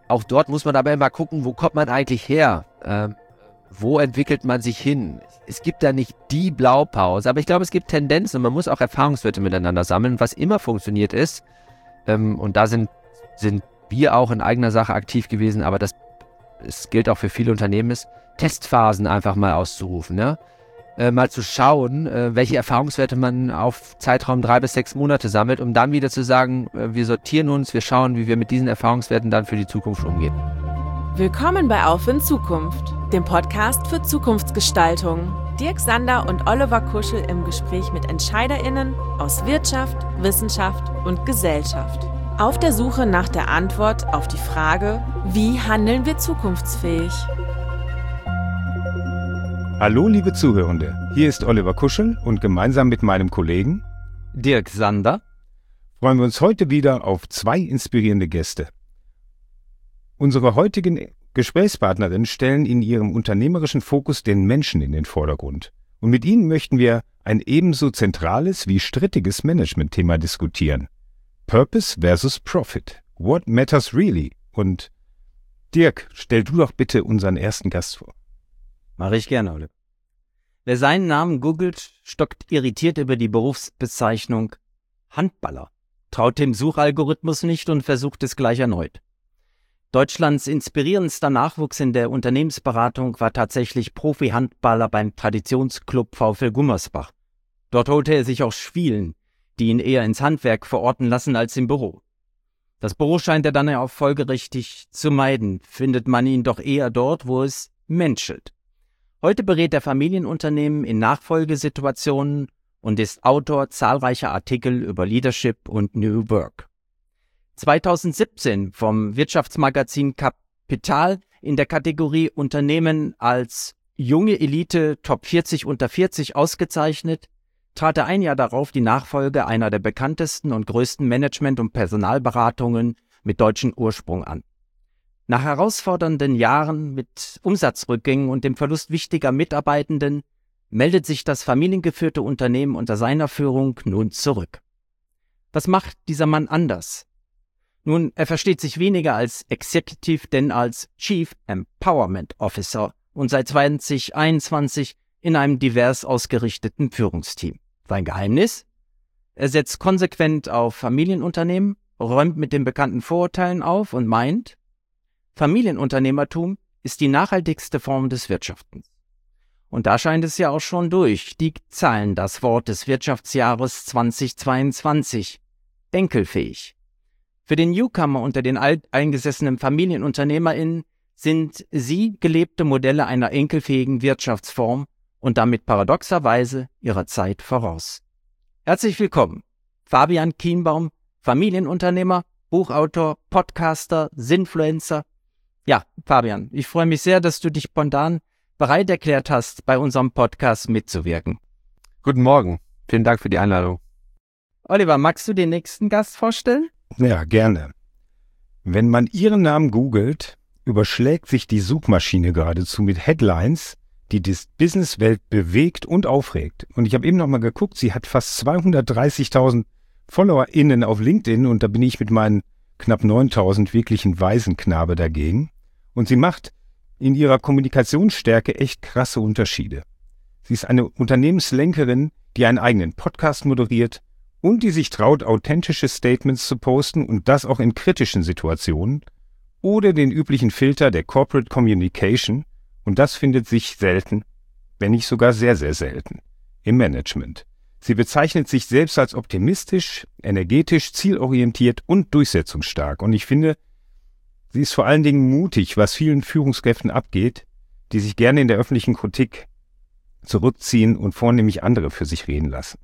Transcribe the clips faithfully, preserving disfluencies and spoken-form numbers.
auch dort muss man aber immer gucken, wo kommt man eigentlich her? Ähm, wo entwickelt man sich hin? Es gibt da nicht die Blaupause, aber ich glaube, es gibt Tendenzen und man muss auch Erfahrungswerte miteinander sammeln. Was immer funktioniert ist, ähm, und da sind, sind wir auch in eigener Sache aktiv gewesen, aber das, das gilt auch für viele Unternehmen, ist, Testphasen einfach mal auszurufen, ne? Äh, mal zu schauen, äh, welche Erfahrungswerte man auf Zeitraum drei bis sechs Monate sammelt, um dann wieder zu sagen, äh, wir sortieren uns, wir schauen, wie wir mit diesen Erfahrungswerten dann für die Zukunft umgehen. Willkommen bei Auf in Zukunft, dem Podcast für Zukunftsgestaltung. Dirk Sander und Oliver Kuschel im Gespräch mit EntscheiderInnen aus Wirtschaft, Wissenschaft und Gesellschaft. Auf der Suche nach der Antwort auf die Frage, wie handeln wir zukunftsfähig? Hallo liebe Zuhörende, hier ist Oliver Kuschel und gemeinsam mit meinem Kollegen Dirk Sander freuen wir uns heute wieder auf zwei inspirierende Gäste. Unsere heutigen Gesprächspartnerinnen stellen in ihrem unternehmerischen Fokus den Menschen in den Vordergrund. Und mit ihnen möchten wir ein ebenso zentrales wie strittiges Management-Thema diskutieren. Purpose versus Profit. What matters really? Und Dirk, stell du doch bitte unseren ersten Gast vor. Mache ich gerne, Oliver. Wer seinen Namen googelt, stockt irritiert über die Berufsbezeichnung Handballer, traut dem Suchalgorithmus nicht und versucht es gleich erneut. Deutschlands inspirierendster Nachwuchs in der Unternehmensberatung war tatsächlich Profi-Handballer beim Traditionsclub VfL Gummersbach. Dort holte er sich auch Schwielen, die ihn eher ins Handwerk verorten lassen als im Büro. Das Büro scheint er dann ja auch folgerichtig zu meiden, findet man ihn doch eher dort, wo es menschelt. Heute berät er Familienunternehmen in Nachfolgesituationen und ist Autor zahlreicher Artikel über Leadership und New Work. zweitausendsiebzehn vom Wirtschaftsmagazin Kapital in der Kategorie Unternehmen als junge Elite Top vierzig unter vierzig ausgezeichnet, trat er ein Jahr darauf die Nachfolge einer der bekanntesten und größten Management- und Personalberatungen mit deutschem Ursprung an. Nach herausfordernden Jahren mit Umsatzrückgängen und dem Verlust wichtiger Mitarbeitenden meldet sich das familiengeführte Unternehmen unter seiner Führung nun zurück. Was macht dieser Mann anders? Nun, er versteht sich weniger als Executive, denn als Chief Empowerment Officer und seit zwanzig einundzwanzig in einem divers ausgerichteten Führungsteam. Sein Geheimnis? Er setzt konsequent auf Familienunternehmen, räumt mit den bekannten Vorurteilen auf und meint, Familienunternehmertum ist die nachhaltigste Form des Wirtschaftens. Und da scheint es ja auch schon durch. Die Zahlen das Wort des Wirtschaftsjahres zweitausendzweiundzwanzig. Enkelfähig. Für den Newcomer unter den alteingesessenen FamilienunternehmerInnen sind sie gelebte Modelle einer enkelfähigen Wirtschaftsform und damit paradoxerweise ihrer Zeit voraus. Herzlich willkommen, Fabian Kienbaum, Familienunternehmer, Buchautor, Podcaster, Sinfluencer. Ja, Fabian, ich freue mich sehr, dass du dich spontan bereit erklärt hast, bei unserem Podcast mitzuwirken. Guten Morgen, vielen Dank für die Einladung. Oliver, magst du den nächsten Gast vorstellen? Ja, gerne. Wenn man ihren Namen googelt, überschlägt sich die Suchmaschine geradezu mit Headlines, die die Businesswelt bewegt und aufregt. Und ich habe eben noch mal geguckt, sie hat fast zweihundertdreißigtausend FollowerInnen auf LinkedIn und da bin ich mit meinen knapp neuntausend wirklichen Waisenknabe dagegen. Und sie macht in ihrer Kommunikationsstärke echt krasse Unterschiede. Sie ist eine Unternehmenslenkerin, die einen eigenen Podcast moderiert und die sich traut, authentische Statements zu posten und das auch in kritischen Situationen oder den üblichen Filter der Corporate Communication, und das findet sich selten, wenn nicht sogar sehr, sehr selten, im Management. Sie bezeichnet sich selbst als optimistisch, energetisch, zielorientiert und durchsetzungsstark. Und ich finde, sie ist vor allen Dingen mutig, was vielen Führungskräften abgeht, die sich gerne in der öffentlichen Kritik zurückziehen und vornehmlich andere für sich reden lassen.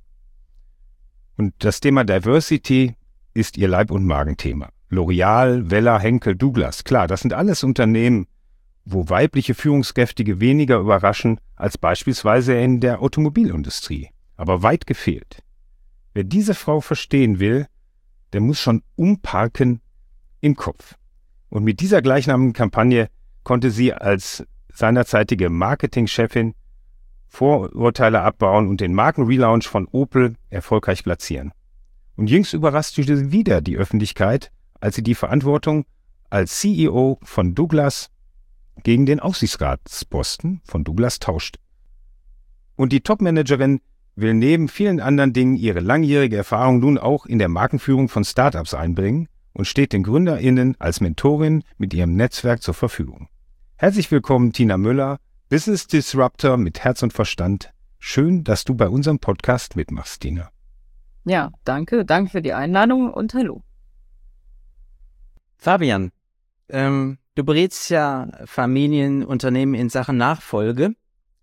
Und das Thema Diversity ist ihr Leib- und Magenthema. L'Oreal, Wella, Henkel, Douglas, klar, das sind alles Unternehmen, wo weibliche Führungskräfte weniger überraschen als beispielsweise in der Automobilindustrie. Aber weit gefehlt. Wer diese Frau verstehen will, der muss schon umparken im Kopf. Und mit dieser gleichnamigen Kampagne konnte sie als seinerzeitige Marketingchefin Vorurteile abbauen und den Markenrelaunch von Opel erfolgreich platzieren. Und jüngst überraschte sie wieder die Öffentlichkeit, als sie die Verantwortung als C E O von Douglas gegen den Aufsichtsratsposten von Douglas tauscht. Und die Topmanagerin will neben vielen anderen Dingen ihre langjährige Erfahrung nun auch in der Markenführung von Startups einbringen und steht den GründerInnen als Mentorin mit ihrem Netzwerk zur Verfügung. Herzlich willkommen, Tina Müller, Business Disruptor mit Herz und Verstand. Schön, dass du bei unserem Podcast mitmachst, Tina. Ja, danke. Danke für die Einladung und hallo. Fabian, ähm, du berätst ja Familienunternehmen in Sachen Nachfolge.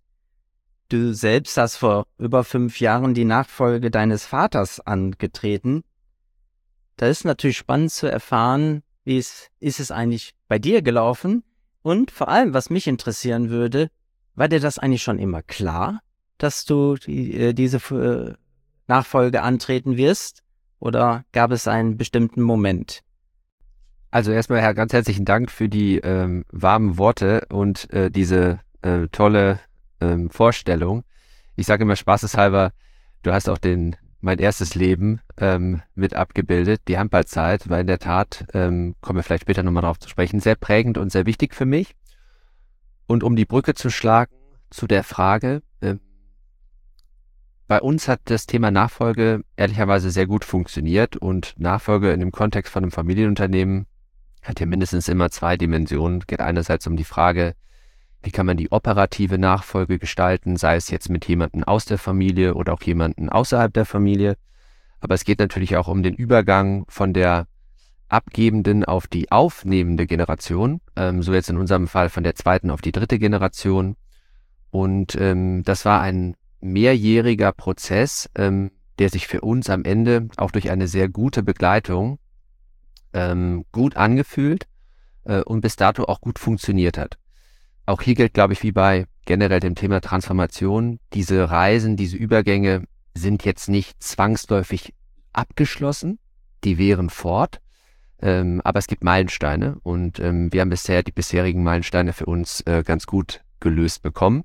Du selbst hast vor über fünf Jahren die Nachfolge deines Vaters angetreten. Da ist natürlich spannend zu erfahren, wie es ist es eigentlich bei dir gelaufen? Und vor allem, was mich interessieren würde, war dir das eigentlich schon immer klar, dass du die, äh, diese äh, Nachfolge antreten wirst? Oder gab es einen bestimmten Moment? Also erstmal, Herr, ganz herzlichen Dank für die ähm, warmen Worte und äh, diese äh, tolle ähm, Vorstellung. Ich sage immer spaßeshalber, du hast auch den mein erstes Leben ähm, mit abgebildet, die Handballzeit, war in der Tat, ähm, kommen wir vielleicht später nochmal drauf zu sprechen, sehr prägend und sehr wichtig für mich. Und um die Brücke zu schlagen zu der Frage, äh, bei uns hat das Thema Nachfolge ehrlicherweise sehr gut funktioniert und Nachfolge in dem Kontext von einem Familienunternehmen hat ja mindestens immer zwei Dimensionen. Es geht einerseits um die Frage, wie kann man die operative Nachfolge gestalten, sei es jetzt mit jemandem aus der Familie oder auch jemandem außerhalb der Familie. Aber es geht natürlich auch um den Übergang von der abgebenden auf die aufnehmende Generation, ähm, so jetzt in unserem Fall von der zweiten auf die dritte Generation. Und ähm, das war ein mehrjähriger Prozess, ähm, der sich für uns am Ende auch durch eine sehr gute Begleitung ähm, gut angefühlt äh, und bis dato auch gut funktioniert hat. Auch hier gilt, glaube ich, wie bei generell dem Thema Transformation, diese Reisen, diese Übergänge sind jetzt nicht zwangsläufig abgeschlossen, die wären fort, ähm, aber es gibt Meilensteine und ähm, wir haben bisher die bisherigen Meilensteine für uns äh, ganz gut gelöst bekommen.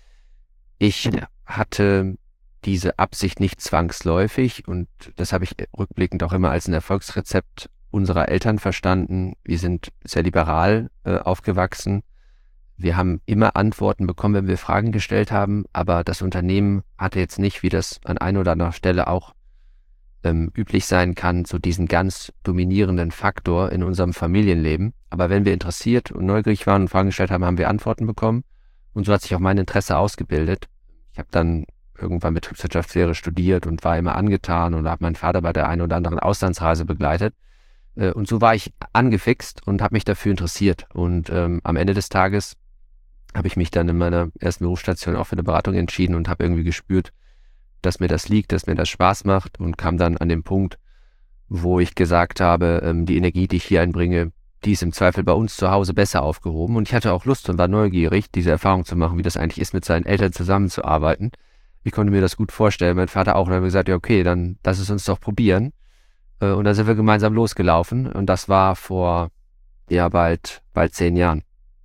Ich hatte diese Absicht nicht zwangsläufig und das habe ich rückblickend auch immer als ein Erfolgsrezept unserer Eltern verstanden. Wir sind sehr liberal äh, aufgewachsen. Wir haben immer Antworten bekommen, wenn wir Fragen gestellt haben, aber das Unternehmen hatte jetzt nicht, wie das an einer oder anderen Stelle auch ähm, üblich sein kann, so diesen ganz dominierenden Faktor in unserem Familienleben. Aber wenn wir interessiert und neugierig waren und Fragen gestellt haben, haben wir Antworten bekommen und so hat sich auch mein Interesse ausgebildet. Ich habe dann irgendwann Betriebswirtschaftslehre studiert und war immer angetan und habe meinen Vater bei der einen oder anderen Auslandsreise begleitet. Äh, und so war ich angefixt und habe mich dafür interessiert. Und ähm, am Ende des Tages habe ich mich dann in meiner ersten Berufsstation auch für eine Beratung entschieden und habe irgendwie gespürt, dass mir das liegt, dass mir das Spaß macht und kam dann an den Punkt, wo ich gesagt habe, ähm, die Energie, die ich hier einbringe, die ist im Zweifel bei uns zu Hause besser aufgehoben. Und ich hatte auch Lust und war neugierig, diese Erfahrung zu machen, wie das eigentlich ist, mit seinen Eltern zusammenzuarbeiten. Ich konnte mir das gut vorstellen, mein Vater auch. Und dann haben wir gesagt, ja okay, dann lass es uns doch probieren. Äh, und dann sind wir gemeinsam losgelaufen und das war vor ja bald, bald zehn Jahren.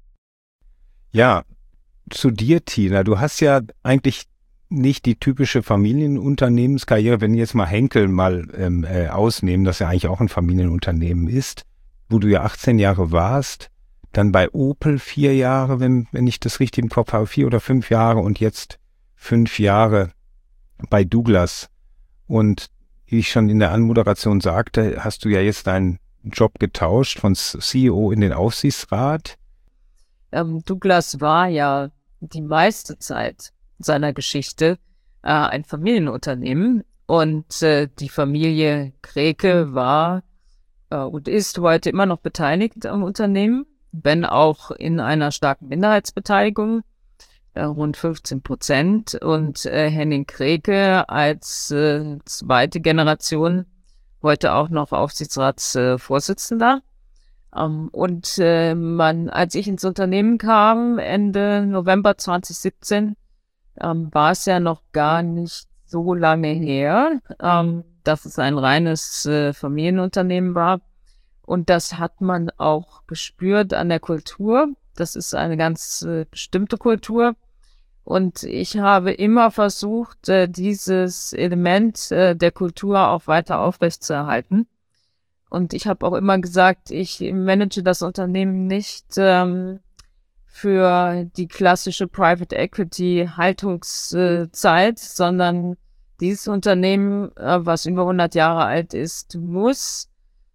Ja, zu dir, Tina. Du hast ja eigentlich nicht die typische Familienunternehmenskarriere, wenn jetzt mal Henkel mal ähm, äh, ausnehmen, das ja eigentlich auch ein Familienunternehmen ist, wo du ja achtzehn Jahre warst, dann bei Opel vier Jahre, wenn, wenn ich das richtig im Kopf habe, vier oder fünf Jahre und jetzt fünf Jahre bei Douglas. Und wie ich schon in der Anmoderation sagte, hast du ja jetzt deinen Job getauscht von C E O in den Aufsichtsrat. Ähm, Douglas war ja die meiste Zeit seiner Geschichte äh, ein Familienunternehmen und äh, die Familie Kreke war äh, und ist heute immer noch beteiligt am Unternehmen, wenn auch in einer starken Minderheitsbeteiligung, äh, rund fünfzehn Prozent. Und äh, Henning Kreke als äh, zweite Generation heute auch noch Aufsichtsratsvorsitzender. Um, und äh, man, als ich ins Unternehmen kam, Ende November zwanzig siebzehn, ähm, war es ja noch gar nicht so lange her, ähm, dass es ein reines äh, Familienunternehmen war. Und das hat man auch gespürt an der Kultur. Das ist eine ganz äh, bestimmte Kultur. Und ich habe immer versucht, äh, dieses Element äh, der Kultur auch weiter aufrechtzuerhalten. Und ich habe auch immer gesagt, ich manage das Unternehmen nicht ähm, für die klassische Private Equity Haltungszeit, sondern dieses Unternehmen, äh, was über hundert Jahre alt ist, muss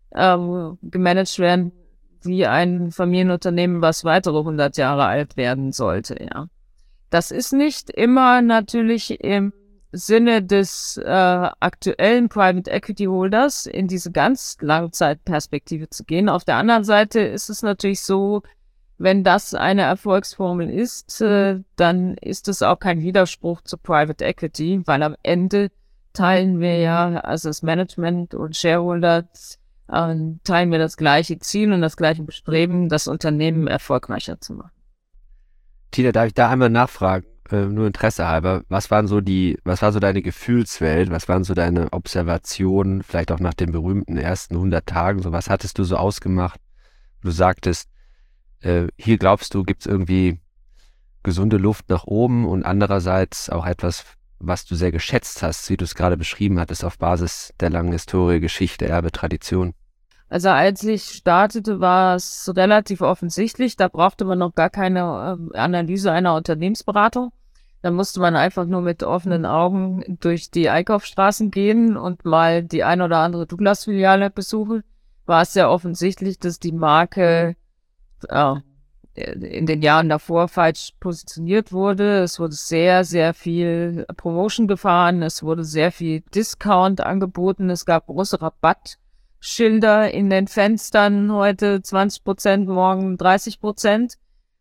ähm, gemanagt werden wie ein Familienunternehmen, was weitere hundert Jahre alt werden sollte. Ja, das ist nicht immer natürlich im Sinne des äh, aktuellen Private Equity Holders in diese ganz Langzeitperspektive zu gehen. Auf der anderen Seite ist es natürlich so, wenn das eine Erfolgsformel ist, äh, dann ist es auch kein Widerspruch zu Private Equity, weil am Ende teilen wir ja, also das Management und Shareholder, äh, teilen wir das gleiche Ziel und das gleiche Bestreben, das Unternehmen erfolgreicher zu machen. Tina, darf ich da einmal nachfragen? Äh, nur Interesse halber, was waren so die, was war so deine Gefühlswelt, was waren so deine Observationen, vielleicht auch nach den berühmten ersten hundert Tagen, so was hattest du so ausgemacht? Du sagtest, äh, hier glaubst du, gibt's irgendwie gesunde Luft nach oben und andererseits auch etwas, was du sehr geschätzt hast, wie du es gerade beschrieben hattest, auf Basis der langen Historie, Geschichte, Erbe, Tradition. Also als ich startete, war es relativ offensichtlich. Da brauchte man noch gar keine äh, Analyse einer Unternehmensberatung. Da musste man einfach nur mit offenen Augen durch die Einkaufsstraßen gehen und mal die ein oder andere Douglas-Filiale besuchen. War es sehr offensichtlich, dass die Marke äh, in den Jahren davor falsch positioniert wurde. Es wurde sehr, sehr viel Promotion gefahren. Es wurde sehr viel Discount angeboten. Es gab große Rabatt. Schilder in den Fenstern, heute zwanzig Prozent, morgen dreißig Prozent.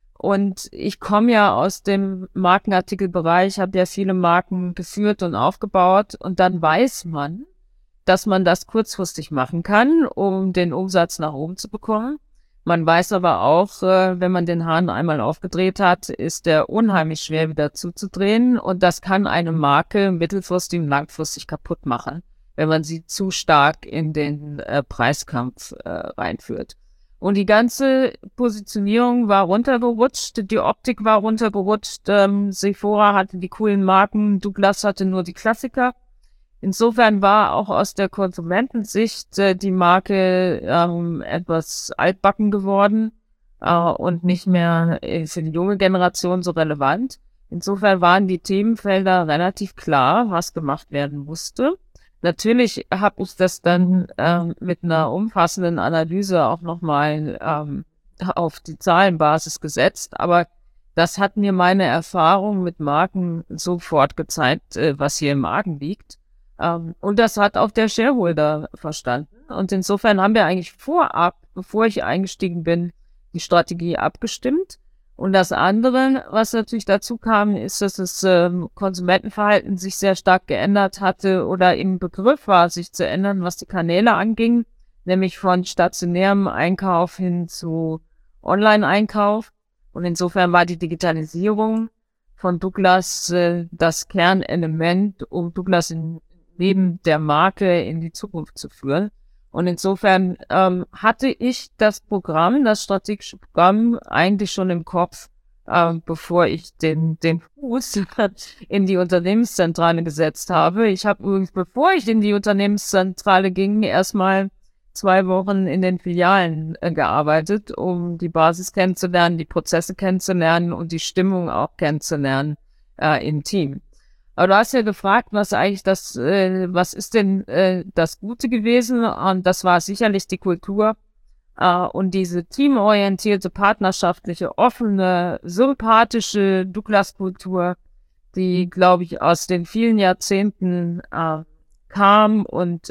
Und ich komme ja aus dem Markenartikelbereich, habe ja viele Marken geführt und aufgebaut. Und dann weiß man, dass man das kurzfristig machen kann, um den Umsatz nach oben zu bekommen. Man weiß aber auch, wenn man den Hahn einmal aufgedreht hat, ist der unheimlich schwer wieder zuzudrehen. Und das kann eine Marke mittelfristig und langfristig kaputt machen, wenn man sie zu stark in den äh, Preiskampf äh, reinführt. Und die ganze Positionierung war runtergerutscht, die Optik war runtergerutscht, ähm, Sephora hatte die coolen Marken, Douglas hatte nur die Klassiker. Insofern war auch aus der Konsumentensicht äh, die Marke ähm, etwas altbacken geworden äh, und nicht mehr äh, für die junge Generation so relevant. Insofern waren die Themenfelder relativ klar, was gemacht werden musste. Natürlich habe ich das dann ähm, mit einer umfassenden Analyse auch nochmal ähm, auf die Zahlenbasis gesetzt, aber das hat mir meine Erfahrung mit Marken sofort gezeigt, äh, was hier im Argen liegt. Ähm, und das hat auch der Shareholder verstanden. Und insofern haben wir eigentlich vorab, bevor ich eingestiegen bin, die Strategie abgestimmt. Und das andere, was natürlich dazu kam, ist, dass das ähm, Konsumentenverhalten sich sehr stark geändert hatte oder im Begriff war, sich zu ändern, was die Kanäle anging, nämlich von stationärem Einkauf hin zu Online-Einkauf. Und insofern war die Digitalisierung von Douglas äh, das Kernelement, um Douglas in, neben der Marke in die Zukunft zu führen. Und insofern ähm, hatte ich das Programm, das strategische Programm eigentlich schon im Kopf, äh, bevor ich den den Fuß in die Unternehmenszentrale gesetzt habe. Ich habe übrigens, bevor ich in die Unternehmenszentrale ging, erstmal zwei Wochen in den Filialen äh, gearbeitet, um die Basis kennenzulernen, die Prozesse kennenzulernen und die Stimmung auch kennenzulernen äh, im Team. Aber du hast ja gefragt, was eigentlich das, äh, was ist denn äh, das Gute gewesen? Und das war sicherlich die Kultur äh, und diese teamorientierte, partnerschaftliche, offene, sympathische Douglas-Kultur, die, glaube ich, aus den vielen Jahrzehnten äh, kam und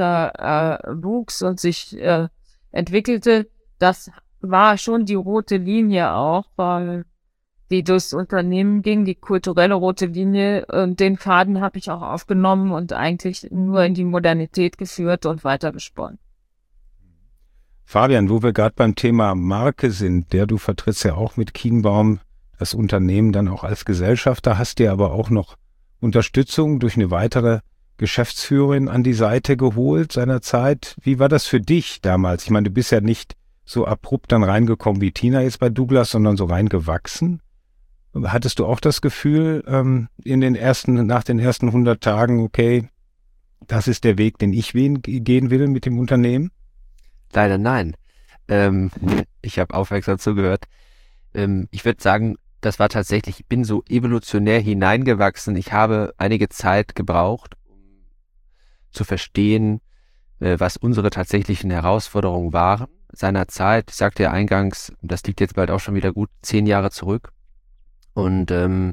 weiter äh, wuchs und sich äh, entwickelte. Das war schon die rote Linie auch, weil die durchs Unternehmen ging, die kulturelle rote Linie. Und den Faden habe ich auch aufgenommen und eigentlich nur in die Modernität geführt und weitergesponnen. Fabian, wo wir gerade beim Thema Marke sind, der du vertrittst ja auch mit Kienbaum das Unternehmen dann auch als Gesellschafter, hast dir aber auch noch Unterstützung durch eine weitere Geschäftsführerin an die Seite geholt seinerzeit. Wie war das für dich damals? Ich meine, du bist ja nicht so abrupt dann reingekommen wie Tina jetzt bei Douglas, sondern so reingewachsen. Hattest du auch das Gefühl, ähm, in den ersten, nach den ersten hundert Tagen, okay, das ist der Weg, den ich gehen will mit dem Unternehmen? Leider nein. Ähm, ich habe aufmerksam zugehört. Ähm, ich würde sagen, das war tatsächlich, ich bin so evolutionär hineingewachsen. Ich habe einige Zeit gebraucht, um zu verstehen, äh, was unsere tatsächlichen Herausforderungen waren seinerzeit. Ich sagte ja eingangs, das liegt jetzt bald auch schon wieder gut zehn Jahre zurück. Und ähm,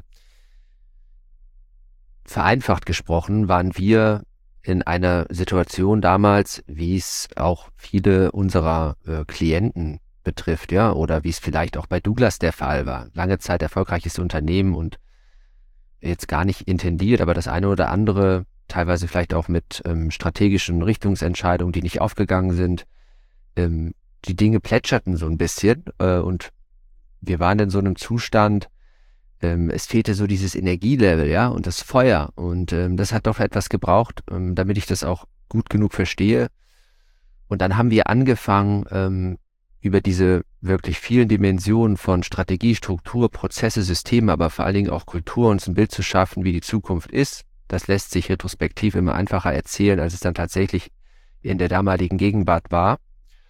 vereinfacht gesprochen waren wir in einer Situation damals, wie es auch viele unserer äh, Klienten betrifft, ja, oder wie es vielleicht auch bei Douglas der Fall war. Lange Zeit erfolgreiches Unternehmen und jetzt gar nicht intendiert, aber das eine oder andere, teilweise vielleicht auch mit ähm, strategischen Richtungsentscheidungen, die nicht aufgegangen sind. Ähm, die Dinge plätscherten so ein bisschen äh, und wir waren in so einem Zustand, ähm, es fehlte so dieses Energielevel, ja, und das Feuer. Und ähm, das hat doch etwas gebraucht, ähm, damit ich das auch gut genug verstehe. Und dann haben wir angefangen, ähm, über diese wirklich vielen Dimensionen von Strategie, Struktur, Prozesse, Systeme, aber vor allen Dingen auch Kultur, uns ein Bild zu schaffen, wie die Zukunft ist. Das lässt sich retrospektiv immer einfacher erzählen, als es dann tatsächlich in der damaligen Gegenwart war.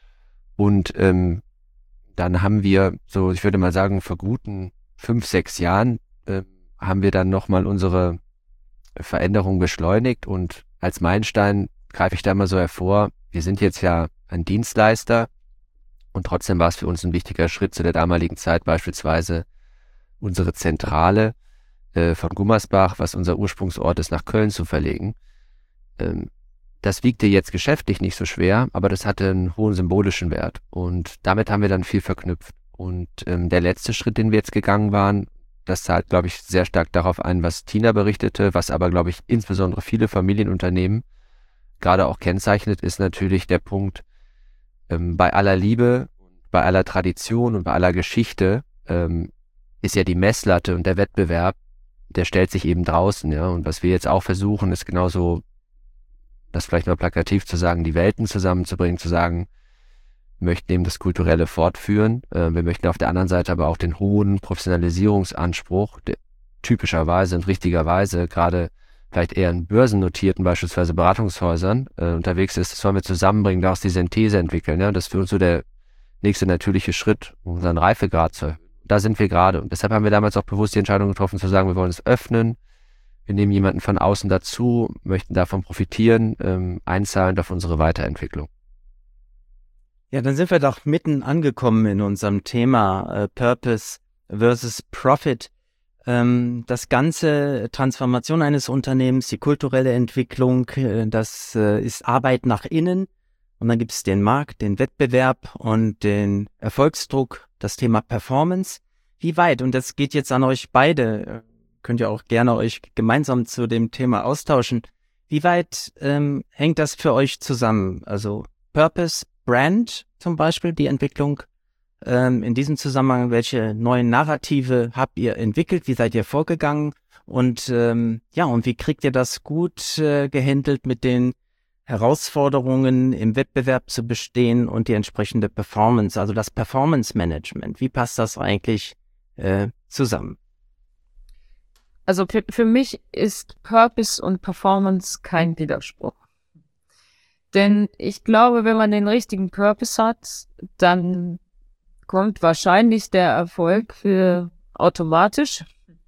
Und ähm, dann haben wir, so ich würde mal sagen, vor guten fünf, sechs Jahren äh, haben wir dann nochmal unsere Veränderung beschleunigt. Und als Meilenstein greife ich da mal so hervor, wir sind jetzt ja ein Dienstleister und trotzdem war es für uns ein wichtiger Schritt zu der damaligen Zeit, beispielsweise unsere Zentrale äh, von Gummersbach, was unser Ursprungsort ist, nach Köln zu verlegen. Ähm, das wiegte jetzt geschäftlich nicht so schwer, aber das hatte einen hohen symbolischen Wert und damit haben wir dann viel verknüpft. Und ähm, der letzte Schritt, den wir jetzt gegangen waren, das zahlt, glaube ich, sehr stark darauf ein, was Tina berichtete, was aber, glaube ich, insbesondere viele Familienunternehmen gerade auch kennzeichnet, ist natürlich der Punkt, ähm, bei aller Liebe, bei aller Tradition und bei aller Geschichte ähm, ist ja die Messlatte und der Wettbewerb, der stellt sich eben draußen, ja. Und was wir jetzt auch versuchen, ist genauso, das vielleicht mal plakativ zu sagen, die Welten zusammenzubringen, zu sagen, wir möchten eben das Kulturelle fortführen. Äh, wir möchten auf der anderen Seite aber auch den hohen Professionalisierungsanspruch, der typischerweise und richtigerweise gerade vielleicht eher in börsennotierten, beispielsweise Beratungshäusern äh, unterwegs ist, das wollen wir zusammenbringen, daraus die Synthese entwickeln. Ja? Das ist für uns so der nächste natürliche Schritt, um unseren Reifegrad zu erhöhen. Da sind wir gerade. Und deshalb haben wir damals auch bewusst die Entscheidung getroffen, zu sagen, wir wollen es öffnen. Wir nehmen jemanden von außen dazu, möchten davon profitieren, ähm, einzahlen auf unsere Weiterentwicklung. Ja, dann sind wir doch mitten angekommen in unserem Thema äh, Purpose versus Profit. Ähm, das ganze Transformation eines Unternehmens, die kulturelle Entwicklung, äh, das äh, ist Arbeit nach innen. Und dann gibt es den Markt, den Wettbewerb und den Erfolgsdruck, das Thema Performance. Wie weit, und das geht jetzt an euch beide, könnt ihr auch gerne euch gemeinsam zu dem Thema austauschen, wie weit ähm, hängt das für euch zusammen? Also Purpose, Brand zum Beispiel, die Entwicklung. Ähm, in diesem Zusammenhang, welche neuen Narrative habt ihr entwickelt? Wie seid ihr vorgegangen? Und ähm, ja, und wie kriegt ihr das gut äh, gehandelt mit den Herausforderungen im Wettbewerb zu bestehen und die entsprechende Performance, also das Performance Management? Wie passt das eigentlich äh, zusammen? Also für, für mich ist Purpose und Performance kein Widerspruch. Denn ich glaube, wenn man den richtigen Purpose hat, dann kommt wahrscheinlich der Erfolg äh, automatisch.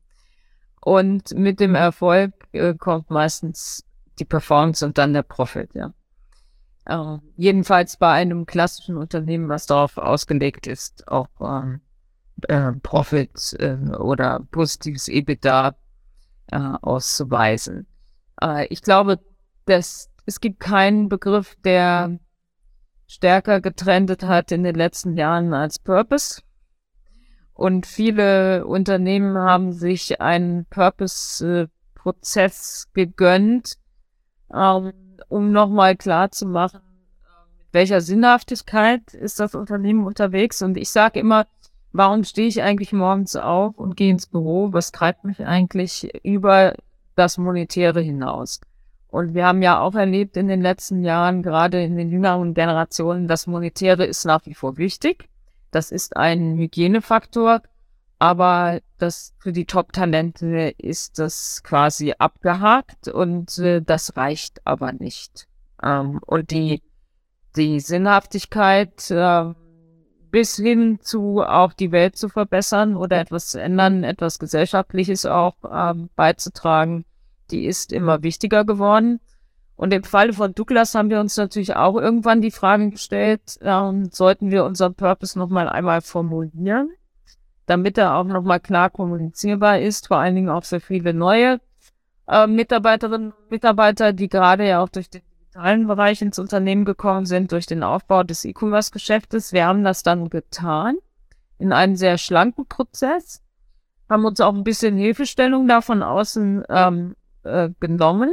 Und mit dem Erfolg äh, kommt meistens die Performance und dann der Profit, ja. Äh, jedenfalls bei einem klassischen Unternehmen, was darauf ausgelegt ist, auch ähm, äh, Profit äh, oder positives EBITDA äh, auszuweisen. Äh, ich glaube, dass es gibt keinen Begriff, der stärker getrendet hat in den letzten Jahren als Purpose. Und viele Unternehmen haben sich einen Purpose-Prozess gegönnt, ähm, um nochmal klar zu machen, mit welcher Sinnhaftigkeit ist das Unternehmen unterwegs. Und ich sage immer, warum stehe ich eigentlich morgens auf und gehe ins Büro? Was treibt mich eigentlich über das Monetäre hinaus? Und wir haben ja auch erlebt in den letzten Jahren, gerade in den jüngeren Generationen, das Monetäre ist nach wie vor wichtig. Das ist ein Hygienefaktor, aber das für die Top-Talente ist das quasi abgehakt und äh, das reicht aber nicht. Ähm, und die die Sinnhaftigkeit äh, bis hin zu auch die Welt zu verbessern oder etwas zu ändern, etwas Gesellschaftliches auch ähm, beizutragen, die ist immer wichtiger geworden. Und im Falle von Douglas haben wir uns natürlich auch irgendwann die Frage gestellt, ähm, sollten wir unseren Purpose nochmal einmal formulieren, damit er auch nochmal klar kommunizierbar ist, vor allen Dingen auch für viele neue äh, Mitarbeiterinnen und Mitarbeiter, die gerade ja auch durch den digitalen Bereich ins Unternehmen gekommen sind, durch den Aufbau des E-Commerce-Geschäftes. Wir haben das dann getan in einem sehr schlanken Prozess, haben uns auch ein bisschen Hilfestellung da von außen ähm, äh, genommen.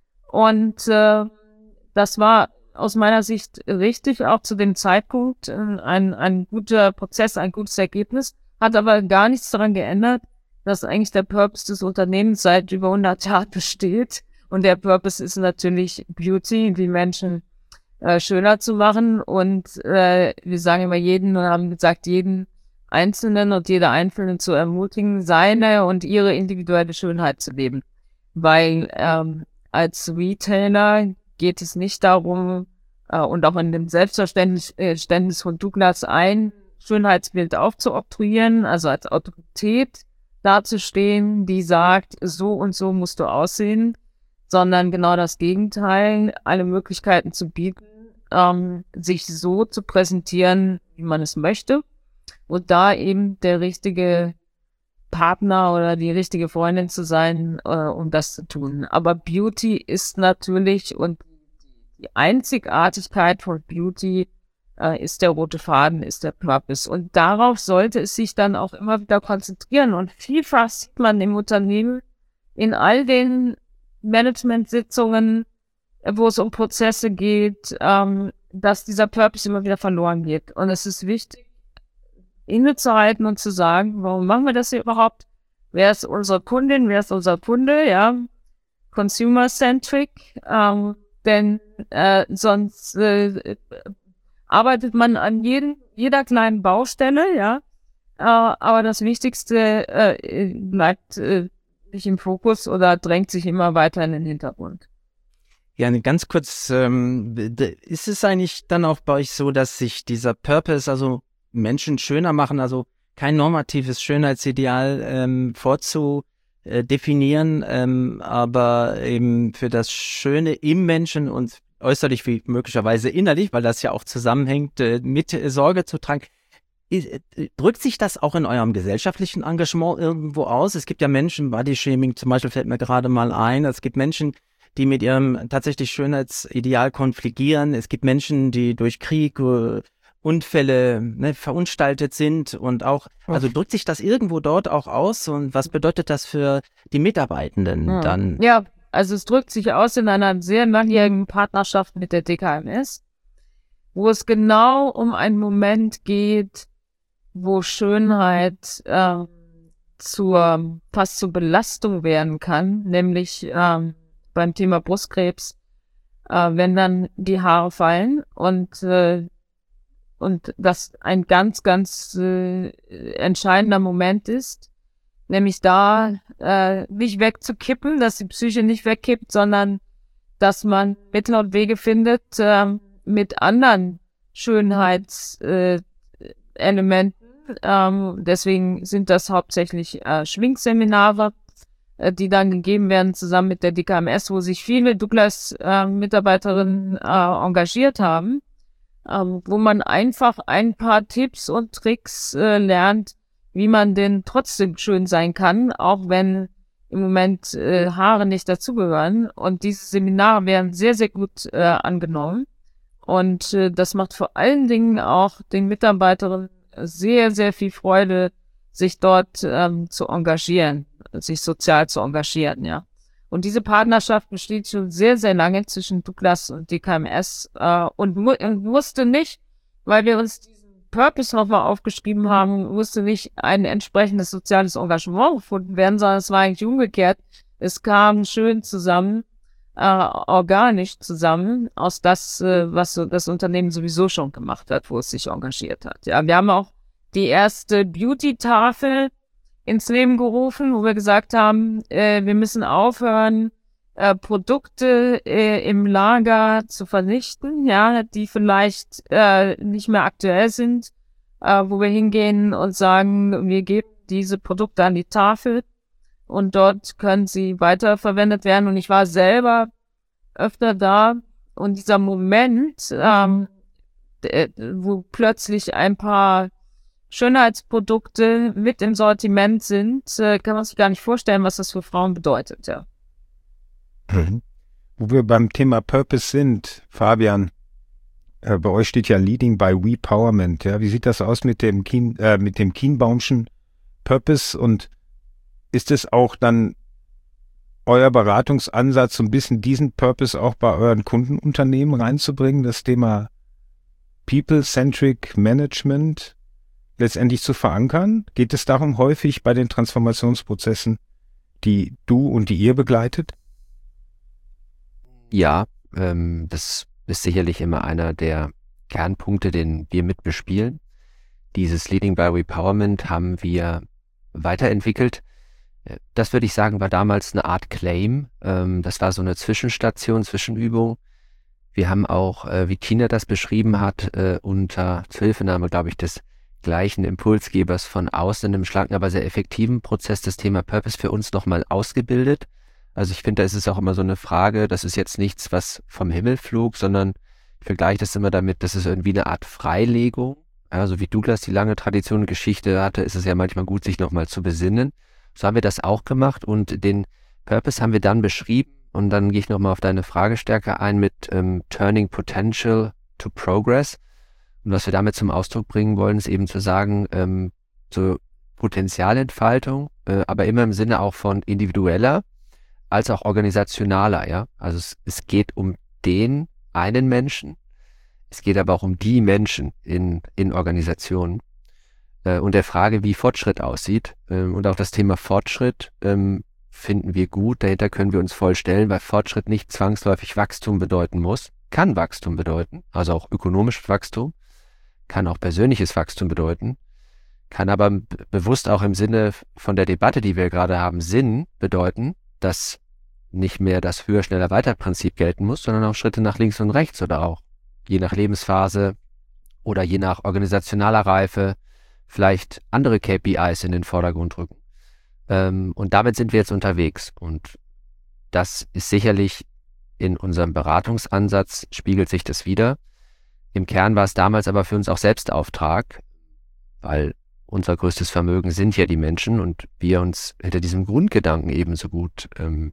Und äh, das war aus meiner Sicht richtig, auch zu dem Zeitpunkt äh, ein, ein guter Prozess, ein gutes Ergebnis, hat aber gar nichts daran geändert, dass eigentlich der Purpose des Unternehmens seit über hundert Jahren besteht. Und der Purpose ist natürlich Beauty, die Menschen äh, schöner zu machen. Und äh, wir sagen immer jeden und haben gesagt, jeden Einzelnen und jede Einzelne zu ermutigen, seine und ihre individuelle Schönheit zu leben. Weil ähm, als Retailer geht es nicht darum, äh, und auch in dem Selbstverständnis von Douglas ein Schönheitsbild aufzuoktroyieren, also als Autorität dazustehen, die sagt, so und so musst du aussehen, sondern genau das Gegenteil, alle Möglichkeiten zu bieten, ähm, sich so zu präsentieren, wie man es möchte, und da eben der richtige Partner oder die richtige Freundin zu sein, äh, um das zu tun. Aber Beauty ist natürlich, und die Einzigartigkeit von Beauty äh, ist der rote Faden, ist der Purpose. Und darauf sollte es sich dann auch immer wieder konzentrieren. Und vielfach sieht man im Unternehmen in all den Management-Sitzungen, wo es um Prozesse geht, ähm, dass dieser Purpose immer wieder verloren geht. Und es ist wichtig, innezuhalten und zu sagen, warum machen wir das hier überhaupt? Wer ist unsere Kundin? Wer ist unser Kunde? Ja, consumer-centric. Ähm, denn äh, sonst äh, arbeitet man an jeden, jeder kleinen Baustelle, ja. Äh, aber das Wichtigste äh, bleibt äh, nicht im Fokus oder drängt sich immer weiter in den Hintergrund. Ja, ganz kurz, ähm, ist es eigentlich dann auch bei euch so, dass sich dieser Purpose, also Menschen schöner machen, also kein normatives Schönheitsideal ähm, vorzudefinieren, ähm, aber eben für das Schöne im Menschen und äußerlich wie möglicherweise innerlich, weil das ja auch zusammenhängt, äh, mit Sorge zu tragen. Ist, äh, drückt sich das auch in eurem gesellschaftlichen Engagement irgendwo aus? Es gibt ja Menschen, Bodyshaming zum Beispiel fällt mir gerade mal ein, es gibt Menschen, die mit ihrem tatsächlich Schönheitsideal konfligieren. Es gibt Menschen, die durch Krieg, äh, Unfälle ne, verunstaltet sind und auch, also drückt sich das irgendwo dort auch aus und was bedeutet das für die Mitarbeitenden ja. dann? Ja, also es drückt sich aus in einer sehr langjährigen Partnerschaft mit der D K M S, wo es genau um einen Moment geht, wo Schönheit äh, zur fast zur Belastung werden kann, nämlich äh, beim Thema Brustkrebs, äh, wenn dann die Haare fallen und äh, und das ein ganz, ganz äh, entscheidender Moment ist, nämlich da äh, nicht wegzukippen, dass die Psyche nicht wegkippt, sondern dass man Mittel und Wege findet, äh, mit anderen Schönheitselementen. Äh, ähm, deswegen sind das hauptsächlich äh, Schminkseminare, äh, die dann gegeben werden zusammen mit der D K M S, wo sich viele Douglas-Mitarbeiterinnen äh, engagiert haben. Ähm, wo man einfach ein paar Tipps und Tricks äh, lernt, wie man denn trotzdem schön sein kann, auch wenn im Moment äh, Haare nicht dazugehören. Und diese Seminare werden sehr, sehr gut äh, angenommen. Und äh, das macht vor allen Dingen auch den Mitarbeiterinnen sehr, sehr viel Freude, sich dort ähm, zu engagieren, sich sozial zu engagieren, ja. Und diese Partnerschaft besteht schon sehr, sehr lange zwischen Douglas und D K M S äh, und, mu und musste nicht, weil wir uns diesen Purpose nochmal aufgeschrieben haben, musste nicht ein entsprechendes soziales Engagement gefunden werden, sondern es war eigentlich umgekehrt. Es kam schön zusammen, äh, organisch zusammen, aus das, äh, was so das Unternehmen sowieso schon gemacht hat, wo es sich engagiert hat. Ja, wir haben auch die erste Beauty-Tafel ins Leben gerufen, wo wir gesagt haben, äh, wir müssen aufhören, äh, Produkte äh, im Lager zu vernichten, ja, die vielleicht äh, nicht mehr aktuell sind, äh, wo wir hingehen und sagen, wir geben diese Produkte an die Tafel und dort können sie weiterverwendet werden. Und ich war selber öfter da und dieser Moment, ähm, d- wo plötzlich ein paar Schönheitsprodukte mit im Sortiment sind, äh, kann man sich gar nicht vorstellen, was das für Frauen bedeutet, ja. Mhm. Wo wir beim Thema Purpose sind, Fabian, äh, bei euch steht ja Leading by Wepowerment. Ja, wie sieht das aus mit dem Kien, äh, mit dem Kienbaumschen Purpose, und ist es auch dann euer Beratungsansatz, so ein bisschen diesen Purpose auch bei euren Kundenunternehmen reinzubringen, das Thema People-Centric Management letztendlich zu verankern? Geht es darum häufig bei den Transformationsprozessen, die du und die ihr begleitet? Ja, ähm, das ist sicherlich immer einer der Kernpunkte, den wir mit bespielen. Dieses Leading by Wepowerment haben wir weiterentwickelt. Äh, Das würde ich sagen, war damals eine Art Claim. Ähm, das war so eine Zwischenstation, Zwischenübung. Wir haben auch, äh, wie Tina das beschrieben hat, äh, unter Zuhilfenahme, glaube ich, des gleichen Impulsgebers von außen in einem schlanken, aber sehr effektiven Prozess das Thema Purpose für uns nochmal ausgebildet. Also ich finde, da ist es auch immer so eine Frage, das ist jetzt nichts, was vom Himmel flog, sondern ich vergleiche das immer damit, das ist irgendwie eine Art Freilegung. Also wie Douglas die lange Tradition und Geschichte hatte, ist es ja manchmal gut, sich nochmal zu besinnen. So haben wir das auch gemacht und den Purpose haben wir dann beschrieben und dann gehe ich nochmal auf deine Frage stärker ein mit ähm, Turning Potential to Progress. Und was wir damit zum Ausdruck bringen wollen, ist eben zu sagen, ähm, so Potenzialentfaltung, äh, aber immer im Sinne auch von individueller als auch organisationaler, ja. Also es, es geht um den einen Menschen, es geht aber auch um die Menschen in, in Organisationen äh, und der Frage, wie Fortschritt aussieht. Ähm, und auch das Thema Fortschritt ähm, finden wir gut, dahinter können wir uns voll stellen, weil Fortschritt nicht zwangsläufig Wachstum bedeuten muss, kann Wachstum bedeuten, also auch ökonomisches Wachstum, kann auch persönliches Wachstum bedeuten, kann aber b- bewusst auch im Sinne von der Debatte, die wir gerade haben, Sinn bedeuten, dass nicht mehr das höher, schneller, weiter Prinzip gelten muss, sondern auch Schritte nach links und rechts oder auch je nach Lebensphase oder je nach organisationaler Reife vielleicht andere K P Is in den Vordergrund rücken. Ähm, und damit sind wir jetzt unterwegs und das ist sicherlich in unserem Beratungsansatz, spiegelt sich das wieder. Im Kern war es damals aber für uns auch Selbstauftrag, weil unser größtes Vermögen sind ja die Menschen und wir uns hinter diesem Grundgedanken ebenso gut ähm,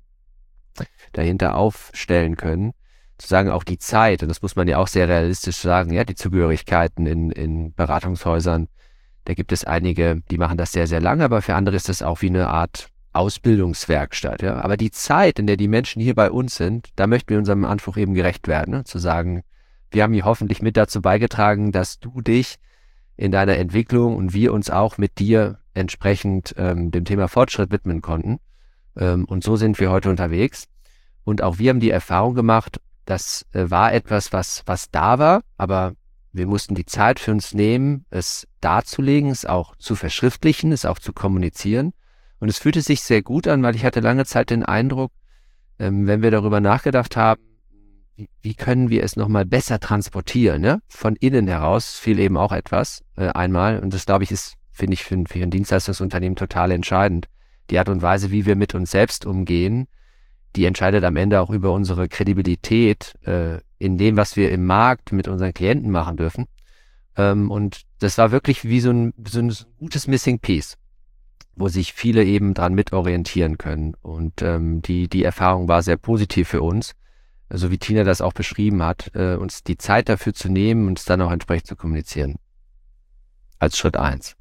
dahinter aufstellen können, zu sagen, auch die Zeit, und das muss man ja auch sehr realistisch sagen, ja, die Zugehörigkeiten in, in Beratungshäusern, da gibt es einige, die machen das sehr, sehr lange, aber für andere ist das auch wie eine Art Ausbildungswerkstatt, ja. Aber die Zeit, in der die Menschen hier bei uns sind, da möchten wir unserem Anspruch eben gerecht werden, ne? Zu sagen, wir haben hier hoffentlich mit dazu beigetragen, dass du dich in deiner Entwicklung und wir uns auch mit dir entsprechend ähm, dem Thema Fortschritt widmen konnten. Ähm, und so sind wir heute unterwegs. Und auch wir haben die Erfahrung gemacht, das äh, war etwas, was, was da war, aber wir mussten die Zeit für uns nehmen, es darzulegen, es auch zu verschriftlichen, es auch zu kommunizieren. Und es fühlte sich sehr gut an, weil ich hatte lange Zeit den Eindruck, ähm, wenn wir darüber nachgedacht haben, wie, wie können wir es nochmal besser transportieren, ne? Von innen heraus fiel eben auch etwas äh, einmal. Und das, glaube ich, ist, finde ich, für, für ein Dienstleistungsunternehmen total entscheidend. Die Art und Weise, wie wir mit uns selbst umgehen, die entscheidet am Ende auch über unsere Kredibilität äh, in dem, was wir im Markt mit unseren Klienten machen dürfen. Ähm, und das war wirklich wie so ein, so ein gutes Missing Piece, wo sich viele eben dran mitorientieren können. Und ähm, die, die Erfahrung war sehr positiv für uns, so wie Tina das auch beschrieben hat, äh, uns die Zeit dafür zu nehmen und es dann auch entsprechend zu kommunizieren. Als Schritt eins.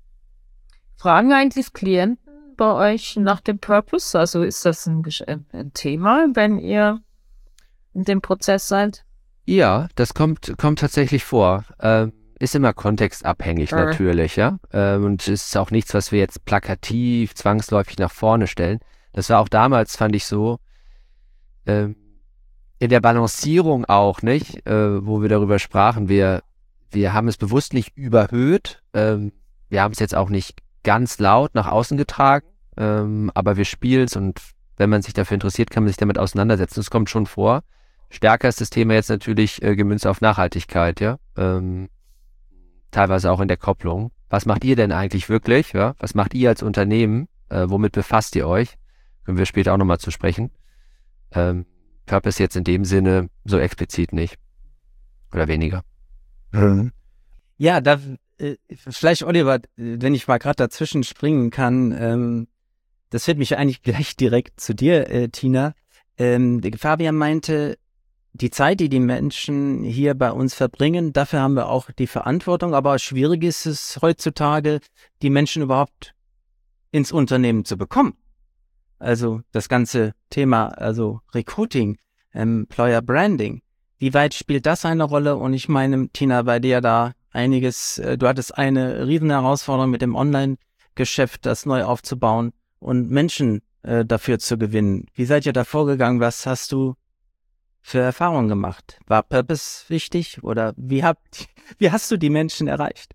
Fragen eigentlich Klienten bei euch nach dem Purpose? Also ist das ein, Gesch- ein Thema, wenn ihr in dem Prozess seid? Ja, das kommt, kommt tatsächlich vor. Ähm, ist immer kontextabhängig Mhm. natürlich, ja. Ähm, und ist auch nichts, was wir jetzt plakativ, zwangsläufig nach vorne stellen. Das war auch damals, fand ich so, ähm, in der Balancierung auch, nicht, äh, wo wir darüber sprachen. Wir, wir haben es bewusst nicht überhöht. Ähm, wir haben es jetzt auch nicht ganz laut nach außen getragen, ähm, aber wir spielen es und Wenn man sich dafür interessiert, kann man sich damit auseinandersetzen. Das kommt schon vor. Stärker ist das Thema jetzt natürlich äh, gemünzt auf Nachhaltigkeit, ja. Ähm, teilweise auch in der Kopplung. Was macht ihr denn eigentlich wirklich, ja? Was macht ihr als Unternehmen? Äh, womit befasst ihr euch? Können wir später auch nochmal zu sprechen. Ähm, Purpose jetzt in dem Sinne so explizit nicht. Oder weniger. Mhm. Ja, da äh, vielleicht, Oliver, wenn ich mal gerade dazwischen springen kann, ähm, das führt mich eigentlich gleich direkt zu dir, äh, Tina. Ähm, Fabian meinte, die Zeit, die die Menschen hier bei uns verbringen, dafür haben wir auch die Verantwortung, aber schwierig ist es heutzutage, die Menschen überhaupt ins Unternehmen zu bekommen. Also das ganze Thema, also Recruiting, Employer Branding, wie weit spielt das eine Rolle? Und ich meine, Tina, bei dir da einiges, äh, du hattest eine riesen Herausforderung mit dem Online-Geschäft, das neu aufzubauen und Menschen äh, dafür zu gewinnen. Wie seid ihr da vorgegangen? Was hast du für Erfahrungen gemacht? War Purpose wichtig oder wie habt, wie hast du die Menschen erreicht?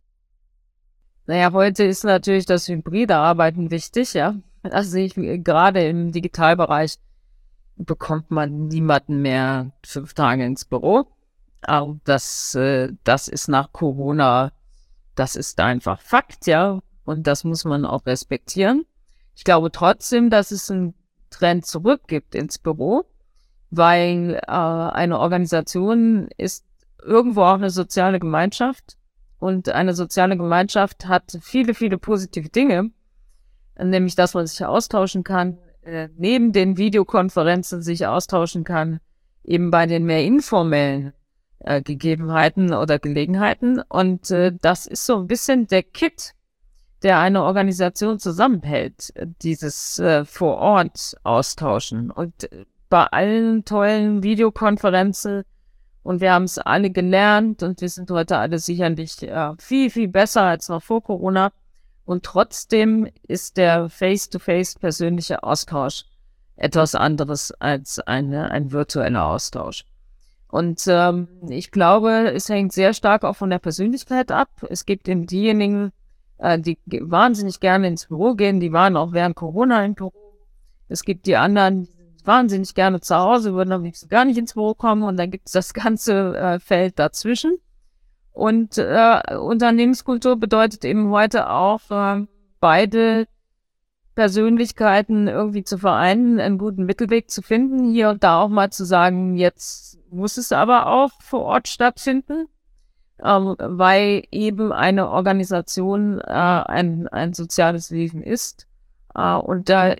Naja, heute ist natürlich das hybride Arbeiten wichtig, ja. Das sehe ich gerade im Digitalbereich, bekommt man niemanden mehr fünf Tage ins Büro. Aber das, äh, das ist nach Corona, das ist einfach Fakt, ja. Und das muss man auch respektieren. Ich glaube trotzdem, dass es einen Trend zurück gibt ins Büro, weil äh, eine Organisation ist irgendwo auch eine soziale Gemeinschaft. Und eine soziale Gemeinschaft hat viele, viele positive Dinge, nämlich, dass man sich austauschen kann, äh, neben den Videokonferenzen sich austauschen kann, eben bei den mehr informellen äh, Gegebenheiten oder Gelegenheiten. Und äh, das ist so ein bisschen der Kit, der eine Organisation zusammenhält, dieses äh, vor Ort austauschen. Und äh, bei allen tollen Videokonferenzen, und wir haben es alle gelernt und wir sind heute alle sicherlich äh, viel, viel besser als noch vor Corona. Und trotzdem ist der face-to-face persönliche Austausch etwas anderes als eine, ein virtueller Austausch. Und ähm, ich glaube, es hängt sehr stark auch von der Persönlichkeit ab. Es gibt eben diejenigen, äh, die wahnsinnig gerne ins Büro gehen, die waren auch während Corona im Büro. Es gibt die anderen, die wahnsinnig gerne zu Hause, würden am liebsten gar nicht ins Büro kommen, und dann gibt es das ganze äh, Feld dazwischen. Und äh, Unternehmenskultur bedeutet eben heute auch, äh, beide Persönlichkeiten irgendwie zu vereinen, einen guten Mittelweg zu finden, hier und da auch mal zu sagen, jetzt muss es aber auch vor Ort stattfinden, ähm, weil eben eine Organisation äh, ein, ein soziales Wesen ist. Äh, und da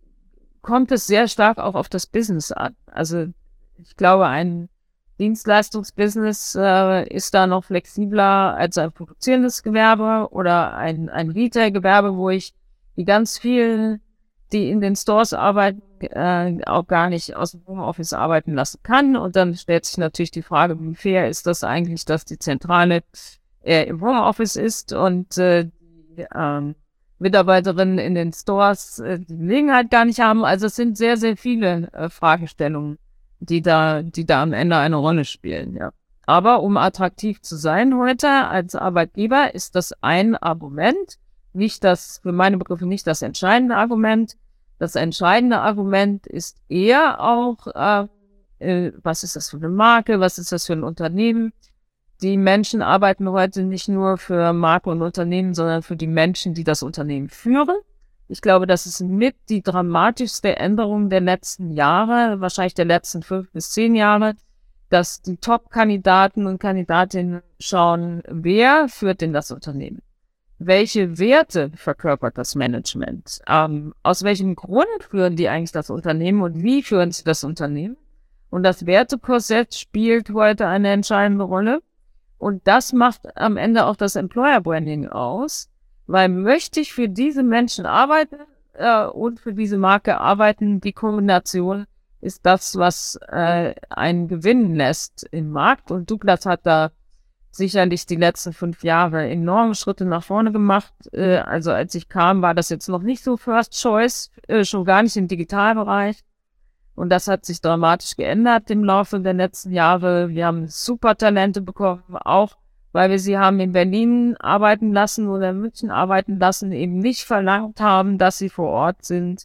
kommt es sehr stark auch auf das Business an. Also ich glaube, ein Dienstleistungsbusiness äh, ist da noch flexibler als ein produzierendes Gewerbe oder ein, ein Retail-Gewerbe, wo ich die ganz vielen, die in den Stores arbeiten, äh, auch gar nicht aus dem Homeoffice arbeiten lassen kann. Und dann stellt sich natürlich die Frage, wie fair ist das eigentlich, dass die Zentrale äh, im Homeoffice ist und äh, die ähm, Mitarbeiterinnen in den Stores äh, die Gelegenheit gar nicht haben. Also es sind sehr, sehr viele äh, Fragestellungen, die da, die da am Ende eine Rolle spielen, ja. Aber um attraktiv zu sein heute als Arbeitgeber, ist das ein Argument, nicht das, für meine Begriffe nicht das entscheidende Argument. Das entscheidende Argument ist eher auch, äh, äh, was ist das für eine Marke, was ist das für ein Unternehmen? Die Menschen arbeiten heute nicht nur für Marke und Unternehmen, sondern für die Menschen, die das Unternehmen führen. Ich glaube, das ist mit die dramatischste Änderung der letzten Jahre, wahrscheinlich der letzten fünf bis zehn Jahre, dass die Top-Kandidaten und Kandidatinnen schauen, wer führt denn das Unternehmen? Welche Werte verkörpert das Management? Ähm, aus welchem Grund führen die eigentlich das Unternehmen und wie führen sie das Unternehmen? Und das Wertekorsett spielt heute eine entscheidende Rolle. Und das macht am Ende auch das Employer Branding aus, weil möchte ich für diese Menschen arbeiten äh, und für diese Marke arbeiten, die Kombination ist das, was äh, einen gewinnen lässt im Markt. Und Douglas hat da sicherlich die letzten fünf Jahre enorme Schritte nach vorne gemacht. Äh, also als ich kam, war das jetzt noch nicht so First Choice, äh, schon gar nicht im Digitalbereich. Und das hat sich dramatisch geändert im Laufe der letzten Jahre. Wir haben super Talente bekommen, auch weil wir sie haben in Berlin arbeiten lassen oder in München arbeiten lassen, eben nicht verlangt haben, dass sie vor Ort sind.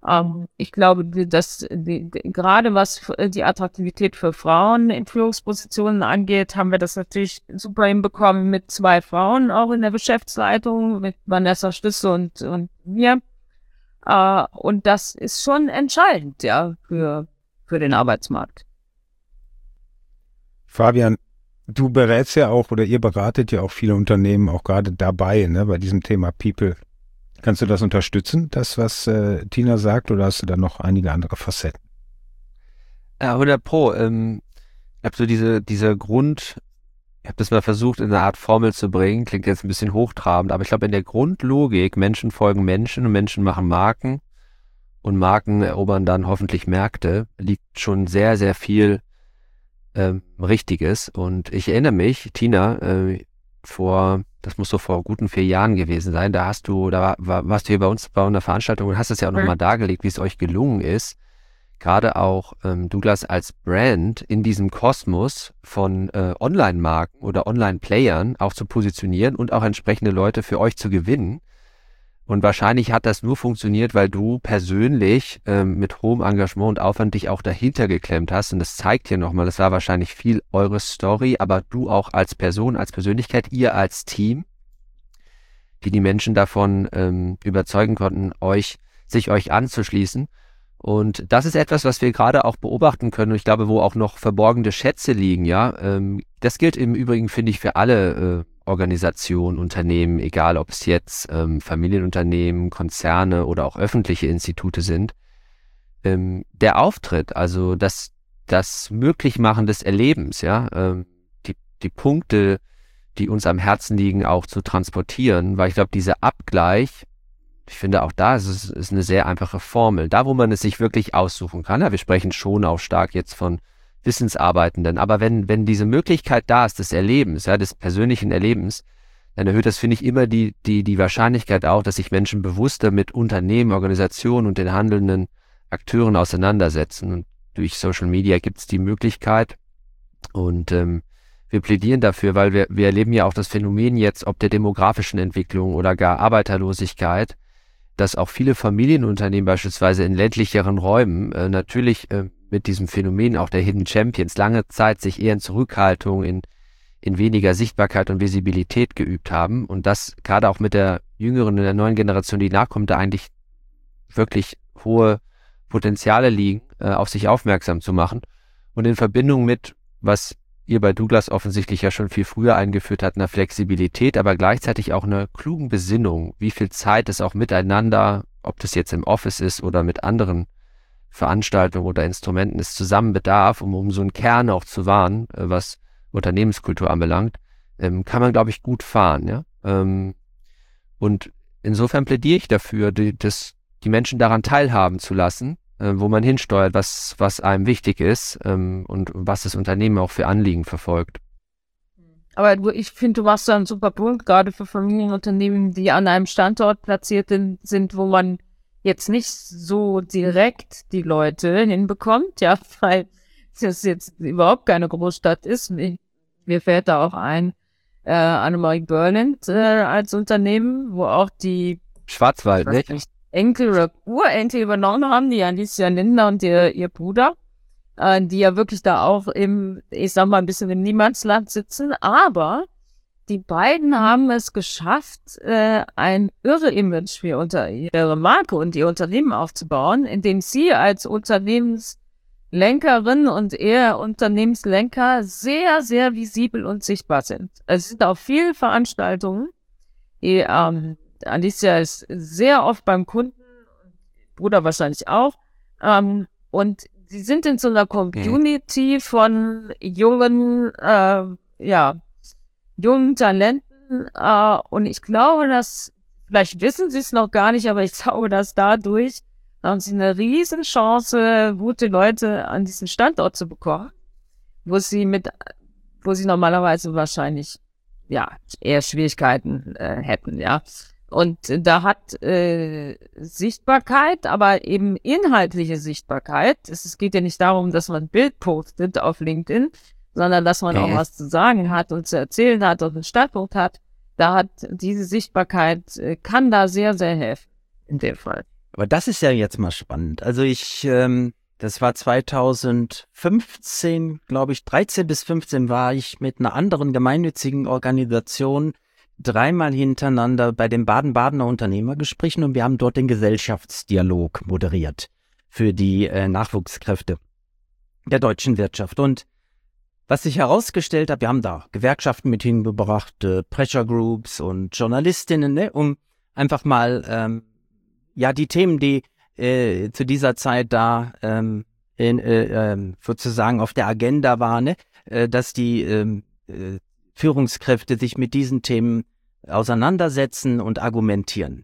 Ähm, ich glaube, dass die, die, gerade was die Attraktivität für Frauen in Führungspositionen angeht, haben wir das natürlich super hinbekommen mit zwei Frauen auch in der Geschäftsleitung, mit Vanessa Schlüssel und, und mir. Äh, und das ist schon entscheidend, ja, für, für den Arbeitsmarkt. Fabian, du berätst ja auch oder ihr beratet ja auch viele Unternehmen auch gerade dabei, ne, bei diesem Thema People. Kannst du das unterstützen, das, was äh, Tina sagt, oder hast du da noch einige andere Facetten? Ja, hundert Pro. Ähm, ich habe so diese, diese Grund, ich habe das mal versucht, in eine Art Formel zu bringen, klingt jetzt ein bisschen hochtrabend, aber ich glaube, in der Grundlogik, Menschen folgen Menschen und Menschen machen Marken und Marken erobern dann hoffentlich Märkte, liegt schon sehr, sehr viel ähm, Richtiges. Und ich erinnere mich, Tina, äh, vor, das muss so vor guten vier Jahren gewesen sein, da hast du, da war, warst du hier bei uns bei einer Veranstaltung und hast es ja auch nochmal dargelegt, wie es euch gelungen ist, gerade auch ähm, Douglas als Brand in diesem Kosmos von äh, Online-Marken oder Online-Playern auch zu positionieren und auch entsprechende Leute für euch zu gewinnen. Und wahrscheinlich hat das nur funktioniert, weil du persönlich ähm, mit hohem Engagement und Aufwand dich auch dahinter geklemmt hast. Und das zeigt hier nochmal, das war wahrscheinlich viel eure Story, aber du auch als Person, als Persönlichkeit, ihr als Team, die die Menschen davon ähm, überzeugen konnten, euch, sich euch anzuschließen. Und das ist etwas, was wir gerade auch beobachten können. Und ich glaube, wo auch noch verborgene Schätze liegen, ja. Ähm, das gilt im Übrigen, finde ich, für alle äh, Organisationen, Unternehmen, egal ob es jetzt ähm, Familienunternehmen, Konzerne oder auch öffentliche Institute sind. Ähm, der Auftritt, also das, das Möglichmachen des Erlebens, ja, ähm, die, die Punkte, die uns am Herzen liegen, auch zu transportieren, weil ich glaube, dieser Abgleich, ich finde auch da ist es ist eine sehr einfache Formel. Da, wo man es sich wirklich aussuchen kann, ja, wir sprechen schon auch stark jetzt von Wissensarbeitenden, aber wenn, wenn diese Möglichkeit da ist, des Erlebens, ja, des persönlichen Erlebens, dann erhöht das, finde ich, immer die, die, die Wahrscheinlichkeit auch, dass sich Menschen bewusster mit Unternehmen, Organisationen und den handelnden Akteuren auseinandersetzen. Und durch Social Media gibt es die Möglichkeit und ähm, wir plädieren dafür, weil wir, wir erleben ja auch das Phänomen jetzt, ob der demografischen Entwicklung oder gar Arbeiterlosigkeit, dass auch viele Familienunternehmen beispielsweise in ländlicheren Räumen äh, natürlich äh, mit diesem Phänomen auch der Hidden Champions lange Zeit sich eher in Zurückhaltung, in, in weniger Sichtbarkeit und Visibilität geübt haben und das gerade auch mit der jüngeren und der neuen Generation, die nachkommt, da eigentlich wirklich hohe Potenziale liegen, äh, auf sich aufmerksam zu machen und in Verbindung mit, was ihr bei Douglas offensichtlich ja schon viel früher eingeführt habt, einer Flexibilität, aber gleichzeitig auch einer klugen Besinnung, wie viel Zeit es auch miteinander, ob das jetzt im Office ist oder mit anderen Veranstaltungen oder Instrumenten es zusammen bedarf, um, um so einen Kern auch zu wahren, äh, was Unternehmenskultur anbelangt, ähm, kann man, glaube ich, gut fahren. Ja? Ähm, und insofern plädiere ich dafür, die, das, die Menschen daran teilhaben zu lassen, äh, wo man hinsteuert, was, was einem wichtig ist ähm, und was das Unternehmen auch für Anliegen verfolgt. Aber du, ich finde, du machst da einen super Punkt, gerade für Familienunternehmen, die an einem Standort platziert sind, wo man jetzt nicht so direkt die Leute hinbekommt, ja, weil das jetzt überhaupt keine Großstadt ist. Mir fällt da auch ein, äh, Annemarie Berland äh, als Unternehmen, wo auch die Schwarzwald, nicht? nicht? Enkel oder Urenkel übernommen haben, die Alicia Lindner und ihr, ihr Bruder, äh, die ja wirklich da auch im, ich sag mal, ein bisschen im Niemandsland sitzen, aber die beiden haben es geschafft, äh, ein irre Image für unter ihre Marke und ihr Unternehmen aufzubauen, indem sie als Unternehmenslenkerin und er Unternehmenslenker sehr, sehr visibel und sichtbar sind. Also sie sind auf vielen Veranstaltungen. Die, ähm, Alicia ist sehr oft beim Kunden, Bruder wahrscheinlich auch. Ähm, und sie sind in so einer Community von jungen, äh, ja, jungen Talenten, äh, und ich glaube, dass, vielleicht wissen sie es noch gar nicht, aber ich glaube, dass dadurch haben sie eine riesen Chance, gute Leute an diesen Standort zu bekommen, wo sie mit, wo sie normalerweise wahrscheinlich, ja, eher Schwierigkeiten äh, hätten, ja. Und da hat äh, Sichtbarkeit, aber eben inhaltliche Sichtbarkeit. Es, es geht ja nicht darum, dass man ein Bild postet auf LinkedIn, sondern dass man auch was zu sagen hat und zu erzählen hat und einen Standpunkt hat. Da hat diese Sichtbarkeit, kann da sehr, sehr helfen, in dem Fall. Aber das ist ja jetzt mal spannend. Also ich, ähm, das war zweitausendfünfzehn, glaube ich, dreizehn bis fünfzehn war ich mit einer anderen gemeinnützigen Organisation dreimal hintereinander bei den Baden-Badener Unternehmergesprächen und wir haben dort den Gesellschaftsdialog moderiert für die äh, Nachwuchskräfte der deutschen Wirtschaft. Und was sich herausgestellt hat, wir haben da Gewerkschaften mit hingebracht, äh, Pressure Groups und Journalistinnen, ne, um einfach mal ähm, ja die Themen, die äh, zu dieser Zeit da ähm, in, äh, äh, sozusagen auf der Agenda waren, ne, äh, dass die äh, äh, Führungskräfte sich mit diesen Themen auseinandersetzen und argumentieren.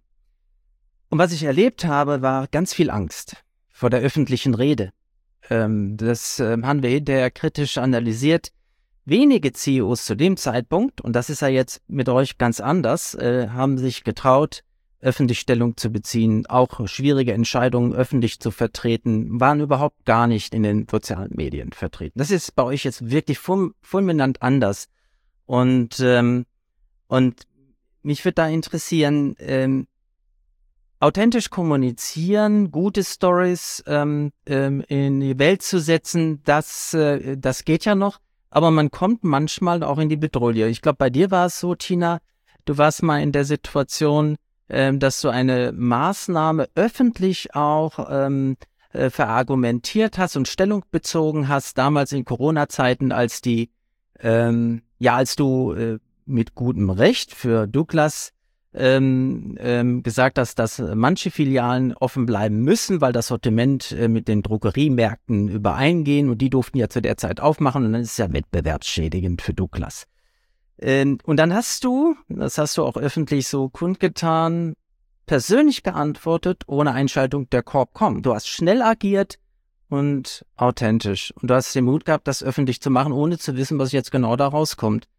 Und was ich erlebt habe, war ganz viel Angst vor der öffentlichen Rede. Ähm, das äh, haben wir hinterher kritisch analysiert. Wenige C E Os zu dem Zeitpunkt, und das ist ja jetzt mit euch ganz anders, äh, haben sich getraut, öffentlich Stellung zu beziehen, auch schwierige Entscheidungen öffentlich zu vertreten, waren überhaupt gar nicht in den sozialen Medien vertreten. Das ist bei euch jetzt wirklich ful- fulminant anders. Und, ähm, und mich würde da interessieren, ähm, authentisch kommunizieren, gute Stories ähm, ähm, in die Welt zu setzen, das, äh, das geht ja noch, aber man kommt manchmal auch in die Bedrohung. Ich glaube, bei dir war es so, Tina, du warst mal in der Situation, ähm, dass du eine Maßnahme öffentlich auch ähm, äh, verargumentiert hast und Stellung bezogen hast, damals in Corona-Zeiten, als die ähm, ja, als du äh, mit gutem Recht für Douglas ähm, ähm, gesagt hast, dass manche Filialen offen bleiben müssen, weil das Sortiment äh, mit den Drogeriemärkten übereingehen und die durften ja zu der Zeit aufmachen und dann ist es ja wettbewerbsschädigend für Douglas. Ähm, und dann hast du, das hast du auch öffentlich so kundgetan, persönlich geantwortet, ohne Einschaltung der Corp Punkt com. Du hast schnell agiert und authentisch. Und du hast den Mut gehabt, das öffentlich zu machen, ohne zu wissen, was jetzt genau da rauskommt.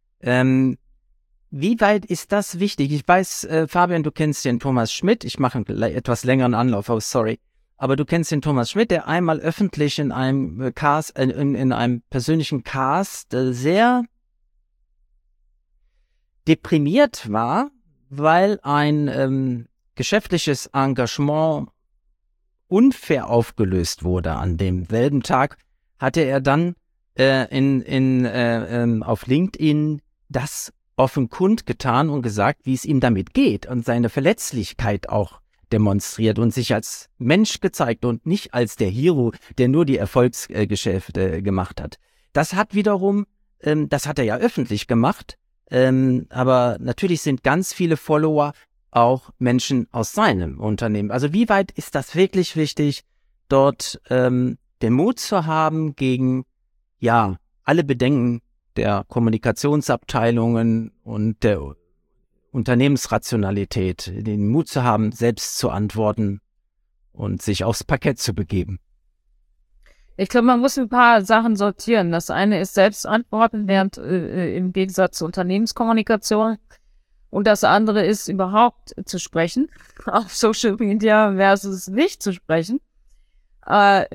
Ähm, wie weit ist das wichtig? Ich weiß, äh, Fabian, du kennst den Thomas Schmidt. Ich mache einen etwas längeren Anlauf, oh sorry. Aber du kennst den Thomas Schmidt, der einmal öffentlich in einem äh, Cast, äh, in, in einem persönlichen Cast äh, sehr deprimiert war, weil ein ähm, geschäftliches Engagement unfair aufgelöst wurde. An demselben Tag hatte er dann äh, in, in, äh, ähm, auf LinkedIn das offen kundgetan und gesagt, wie es ihm damit geht und seine Verletzlichkeit auch demonstriert und sich als Mensch gezeigt und nicht als der Hero, der nur die Erfolgsgeschäfte äh, gemacht hat. Das hat wiederum, ähm, das hat er ja öffentlich gemacht, ähm, aber natürlich sind ganz viele Follower auch Menschen aus seinem Unternehmen. Also wie weit ist das wirklich wichtig, dort ähm, den Mut zu haben, gegen ja alle Bedenken der Kommunikationsabteilungen und der Unternehmensrationalität, den Mut zu haben, selbst zu antworten und sich aufs Parkett zu begeben? Ich glaube, man muss ein paar Sachen sortieren. Das eine ist Selbstantworten, während äh, im Gegensatz zur Unternehmenskommunikation. Und das andere ist überhaupt zu sprechen, auf Social Media versus nicht zu sprechen. Äh,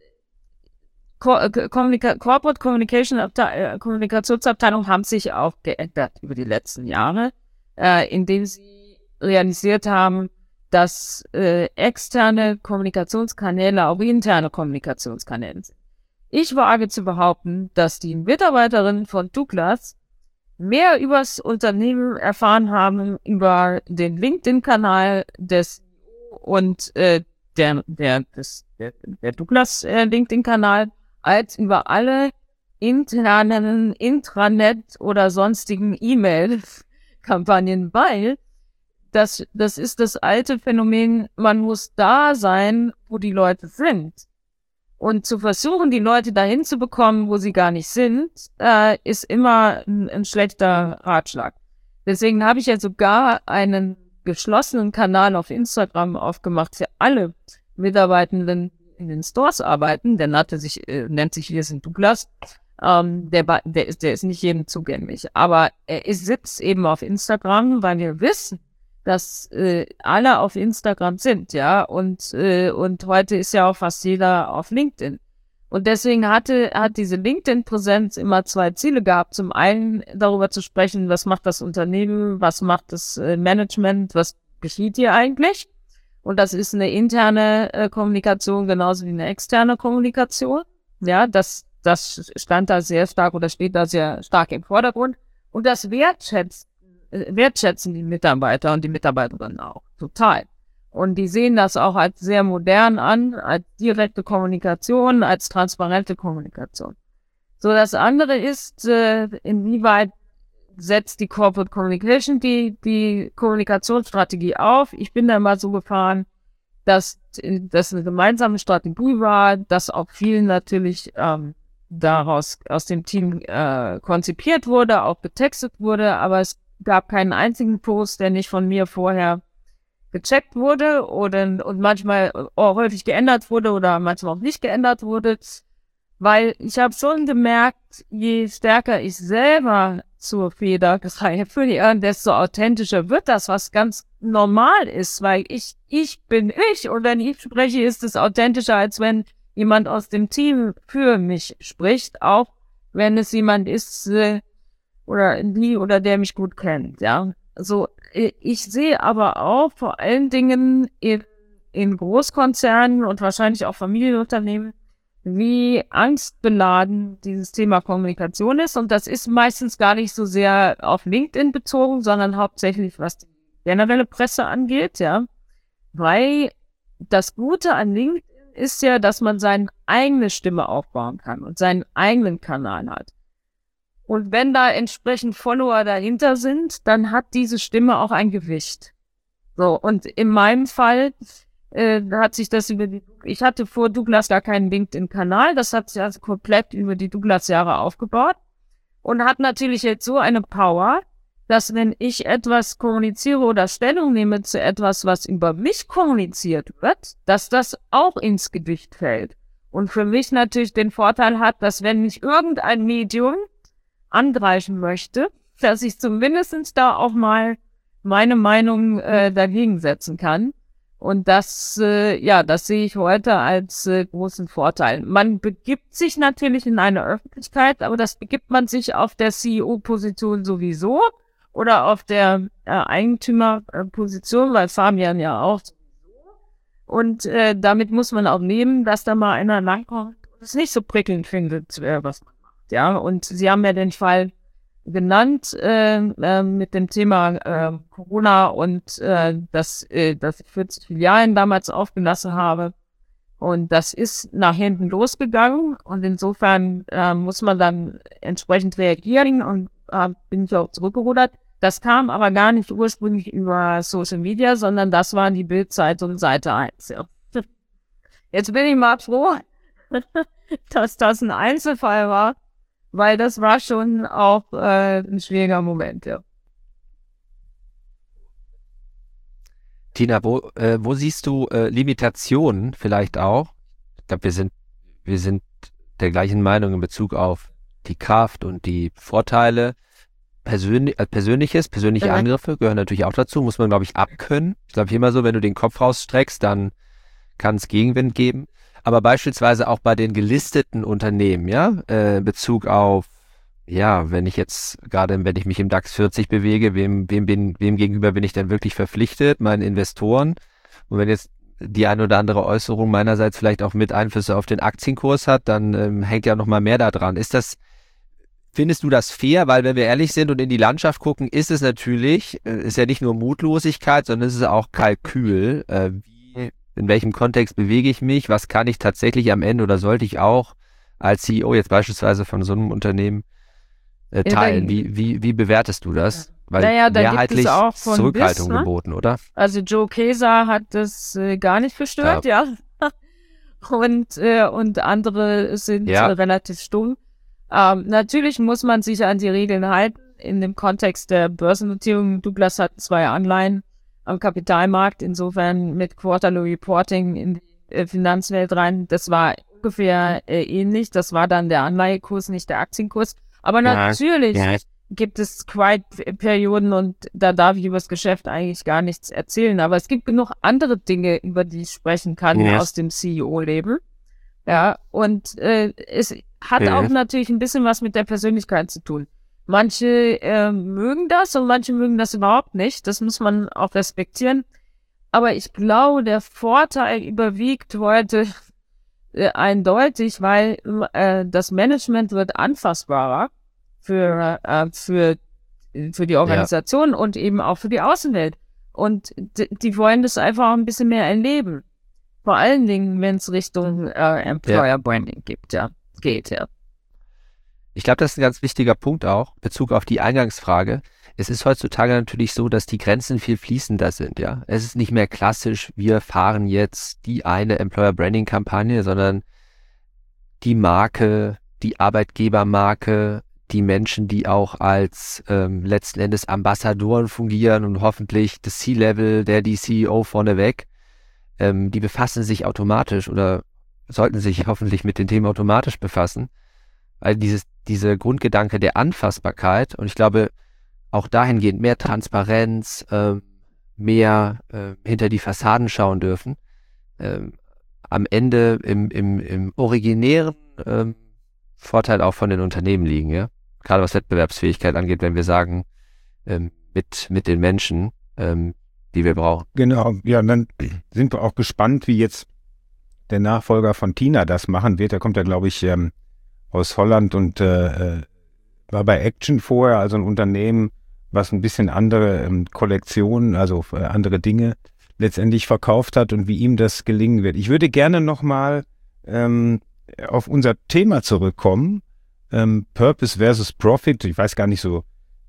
Kommunika- Corporate Communication Abte- Kommunikationsabteilung haben sich auch geändert über die letzten Jahre, äh, indem sie realisiert haben, dass äh, externe Kommunikationskanäle auch interne Kommunikationskanäle sind. Ich wage zu behaupten, dass die Mitarbeiterinnen von Douglas mehr übers Unternehmen erfahren haben, über den LinkedIn-Kanal des und äh, der, der, des, der, der Douglas äh, LinkedIn-Kanal, als über alle internen Intranet oder sonstigen E-Mail-Kampagnen, weil das, das ist das alte Phänomen, man muss da sein, wo die Leute sind. Und zu versuchen, die Leute dahin zu bekommen, wo sie gar nicht sind, äh, ist immer ein, ein schlechter Ratschlag. Deswegen habe ich ja sogar einen geschlossenen Kanal auf Instagram aufgemacht für alle Mitarbeitenden, in den Stores arbeiten. Der nannte sich, äh, nennt sich hier sind Douglas. Ähm, der, der, ist, der ist nicht jedem zugänglich. Aber er ist, sitzt eben auf Instagram, weil wir wissen, dass äh, alle auf Instagram sind, ja. Und, äh, und heute ist ja auch fast jeder auf LinkedIn. Und deswegen hatte, hat diese LinkedIn-Präsenz immer zwei Ziele gehabt. Zum einen darüber zu sprechen, was macht das Unternehmen, was macht das äh, Management, was geschieht hier eigentlich? Und das ist eine interne äh, Kommunikation genauso wie eine externe Kommunikation. Ja, das, das stand da sehr stark oder steht da sehr stark im Vordergrund. Und das wertschätzen, äh, wertschätzen die Mitarbeiter und die Mitarbeiterinnen auch total. Und die sehen das auch als sehr modern an, als direkte Kommunikation, als transparente Kommunikation. So, das andere ist, äh, inwieweit setzt die Corporate Communication die, die Kommunikationsstrategie auf. Ich bin da mal so gefahren, dass das eine gemeinsame Strategie war, dass auch viel natürlich ähm, daraus aus dem Team äh, konzipiert wurde, auch getextet wurde, aber es gab keinen einzigen Post, der nicht von mir vorher gecheckt wurde oder und manchmal auch häufig geändert wurde oder manchmal auch nicht geändert wurde, weil ich habe schon gemerkt, je stärker ich selber zur Feder greife, desto authentischer wird das, was ganz normal ist, weil ich ich bin ich und wenn ich spreche, ist es authentischer, als wenn jemand aus dem Team für mich spricht, auch wenn es jemand ist äh, oder die oder der mich gut kennt, ja. So, ich sehe aber auch vor allen Dingen in, in Großkonzernen und wahrscheinlich auch Familienunternehmen, wie angstbeladen dieses Thema Kommunikation ist. Und das ist meistens gar nicht so sehr auf LinkedIn bezogen, sondern hauptsächlich was die generelle Presse angeht, ja. Weil das Gute an LinkedIn ist ja, dass man seine eigene Stimme aufbauen kann und seinen eigenen Kanal hat. Und wenn da entsprechend Follower dahinter sind, dann hat diese Stimme auch ein Gewicht. So, und in meinem Fall äh, hat sich das über die, ich hatte vor Douglas gar keinen LinkedIn-Kanal, das hat sich also komplett über die Douglas-Jahre aufgebaut und hat natürlich jetzt so eine Power, dass wenn ich etwas kommuniziere oder Stellung nehme zu etwas, was über mich kommuniziert wird, dass das auch ins Gewicht fällt. Und für mich natürlich den Vorteil hat, dass wenn mich irgendein Medium angreifen möchte, dass ich zumindest da auch mal meine Meinung äh, dagegen setzen kann. Und das, äh, ja, das sehe ich heute als äh, großen Vorteil. Man begibt sich natürlich in eine Öffentlichkeit, aber das begibt man sich auf der C E O-Position sowieso oder auf der äh, Eigentümerposition, weil Fabian ja auch sowieso. Und äh, damit muss man auch nehmen, dass da mal einer langkommt und es nicht so prickelnd findet, äh, was man macht. Ja, und Sie haben ja den Fall genannt äh, äh, mit dem Thema äh, Corona und äh, dass, äh, dass ich vierzig Filialen damals aufgelassen habe. Und das ist nach hinten losgegangen und insofern äh, muss man dann entsprechend reagieren und äh, bin ich auch zurückgerudert. Das kam aber gar nicht ursprünglich über Social Media, sondern das war die Bild-Zeitung Seite eins. Ja. Jetzt bin ich mal froh, dass das ein Einzelfall war, weil das war schon auch äh, ein schwieriger Moment, ja. Tina, wo, äh, wo siehst du äh, Limitationen vielleicht auch? Ich glaube, wir sind, wir sind der gleichen Meinung in Bezug auf die Kraft und die Vorteile. Persönlich, äh, Persönliches, persönliche Ja. Angriffe gehören natürlich auch dazu, muss man, glaube ich, abkönnen. Ich glaube immer so, wenn du den Kopf rausstreckst, dann kann es Gegenwind geben. Aber beispielsweise auch bei den gelisteten Unternehmen, ja, äh, in Bezug auf, ja, wenn ich jetzt gerade, wenn ich mich im DAX vierzig bewege, wem, wem bin, wem gegenüber bin ich denn wirklich verpflichtet? Meinen Investoren. Und wenn jetzt die eine oder andere Äußerung meinerseits vielleicht auch mit Einflüsse auf den Aktienkurs hat, dann ähm, hängt ja noch mal mehr da dran. Ist das, findest du das fair? Weil wenn wir ehrlich sind und in die Landschaft gucken, ist es natürlich, äh, ist ja nicht nur Mutlosigkeit, sondern es ist auch Kalkül. Äh, wie, in welchem Kontext bewege ich mich? Was kann ich tatsächlich am Ende oder sollte ich auch als C E O jetzt beispielsweise von so einem Unternehmen äh, teilen? Wie, wie, wie bewertest du das? Weil Naja, da gibt es mehrheitlich auch von Zurückhaltung bis, ne? geboten, oder? Also Joe Keser hat das äh, gar nicht gestört, ja. Und, äh, und andere sind Ja. äh, relativ stumm. Ähm, natürlich muss man sich an die Regeln halten. In dem Kontext der Börsennotierung, Douglas hat zwei Anleihen am Kapitalmarkt, insofern mit Quarterly Reporting in die äh, Finanzwelt rein. Das war ungefähr äh, ähnlich. Das war dann der Anleihekurs, nicht der Aktienkurs. Aber natürlich gibt es Quiet-Perioden und da darf ich über das Geschäft eigentlich gar nichts erzählen. Aber es gibt genug andere Dinge, über die ich sprechen kann Ja. aus dem C E O-Leben. Ja, und äh, es hat Ja. auch natürlich ein bisschen was mit der Persönlichkeit zu tun. Manche äh, mögen das und manche mögen das überhaupt nicht. Das muss man auch respektieren. aber ich glaube, der Vorteil überwiegt heute äh, eindeutig, weil äh, das Management wird anfassbarer für, äh, für, für die Organisation ja. und eben auch für die Außenwelt. Und d- die wollen das einfach ein bisschen mehr erleben. Vor allen Dingen, wenn es Richtung äh, Employer ja. Branding gibt, ja, geht, ja. Ich glaube, das ist ein ganz wichtiger Punkt auch, in Bezug auf die Eingangsfrage. Es ist heutzutage natürlich so, dass die Grenzen viel fließender sind, ja. Es ist nicht mehr klassisch, wir fahren jetzt die eine Employer Branding Kampagne, sondern die Marke, die Arbeitgebermarke, die Menschen, die auch als ähm, letzten Endes Ambassadoren fungieren und hoffentlich das C-Level, der die C E O vorneweg, ähm, die befassen sich automatisch oder sollten sich hoffentlich mit den Themen automatisch befassen. Weil dieses, diese Grundgedanke der Anfassbarkeit, und ich glaube, auch dahingehend mehr Transparenz, äh, mehr äh, hinter die Fassaden schauen dürfen, äh, am Ende im, im, im originären äh, Vorteil auch von den Unternehmen liegen, ja. Gerade was Wettbewerbsfähigkeit angeht, wenn wir sagen, ähm, mit, mit den Menschen, ähm, die wir brauchen. Genau, ja, und dann sind wir auch gespannt, wie jetzt der Nachfolger von Tina das machen wird. Der kommt ja, glaube ich, ähm, aus Holland und äh, war bei Action vorher, also ein Unternehmen, was ein bisschen andere ähm, Kollektionen, also äh, andere Dinge letztendlich verkauft hat und wie ihm das gelingen wird. Ich würde gerne nochmal ähm, auf unser Thema zurückkommen, ähm, Purpose versus Profit. Ich weiß gar nicht, so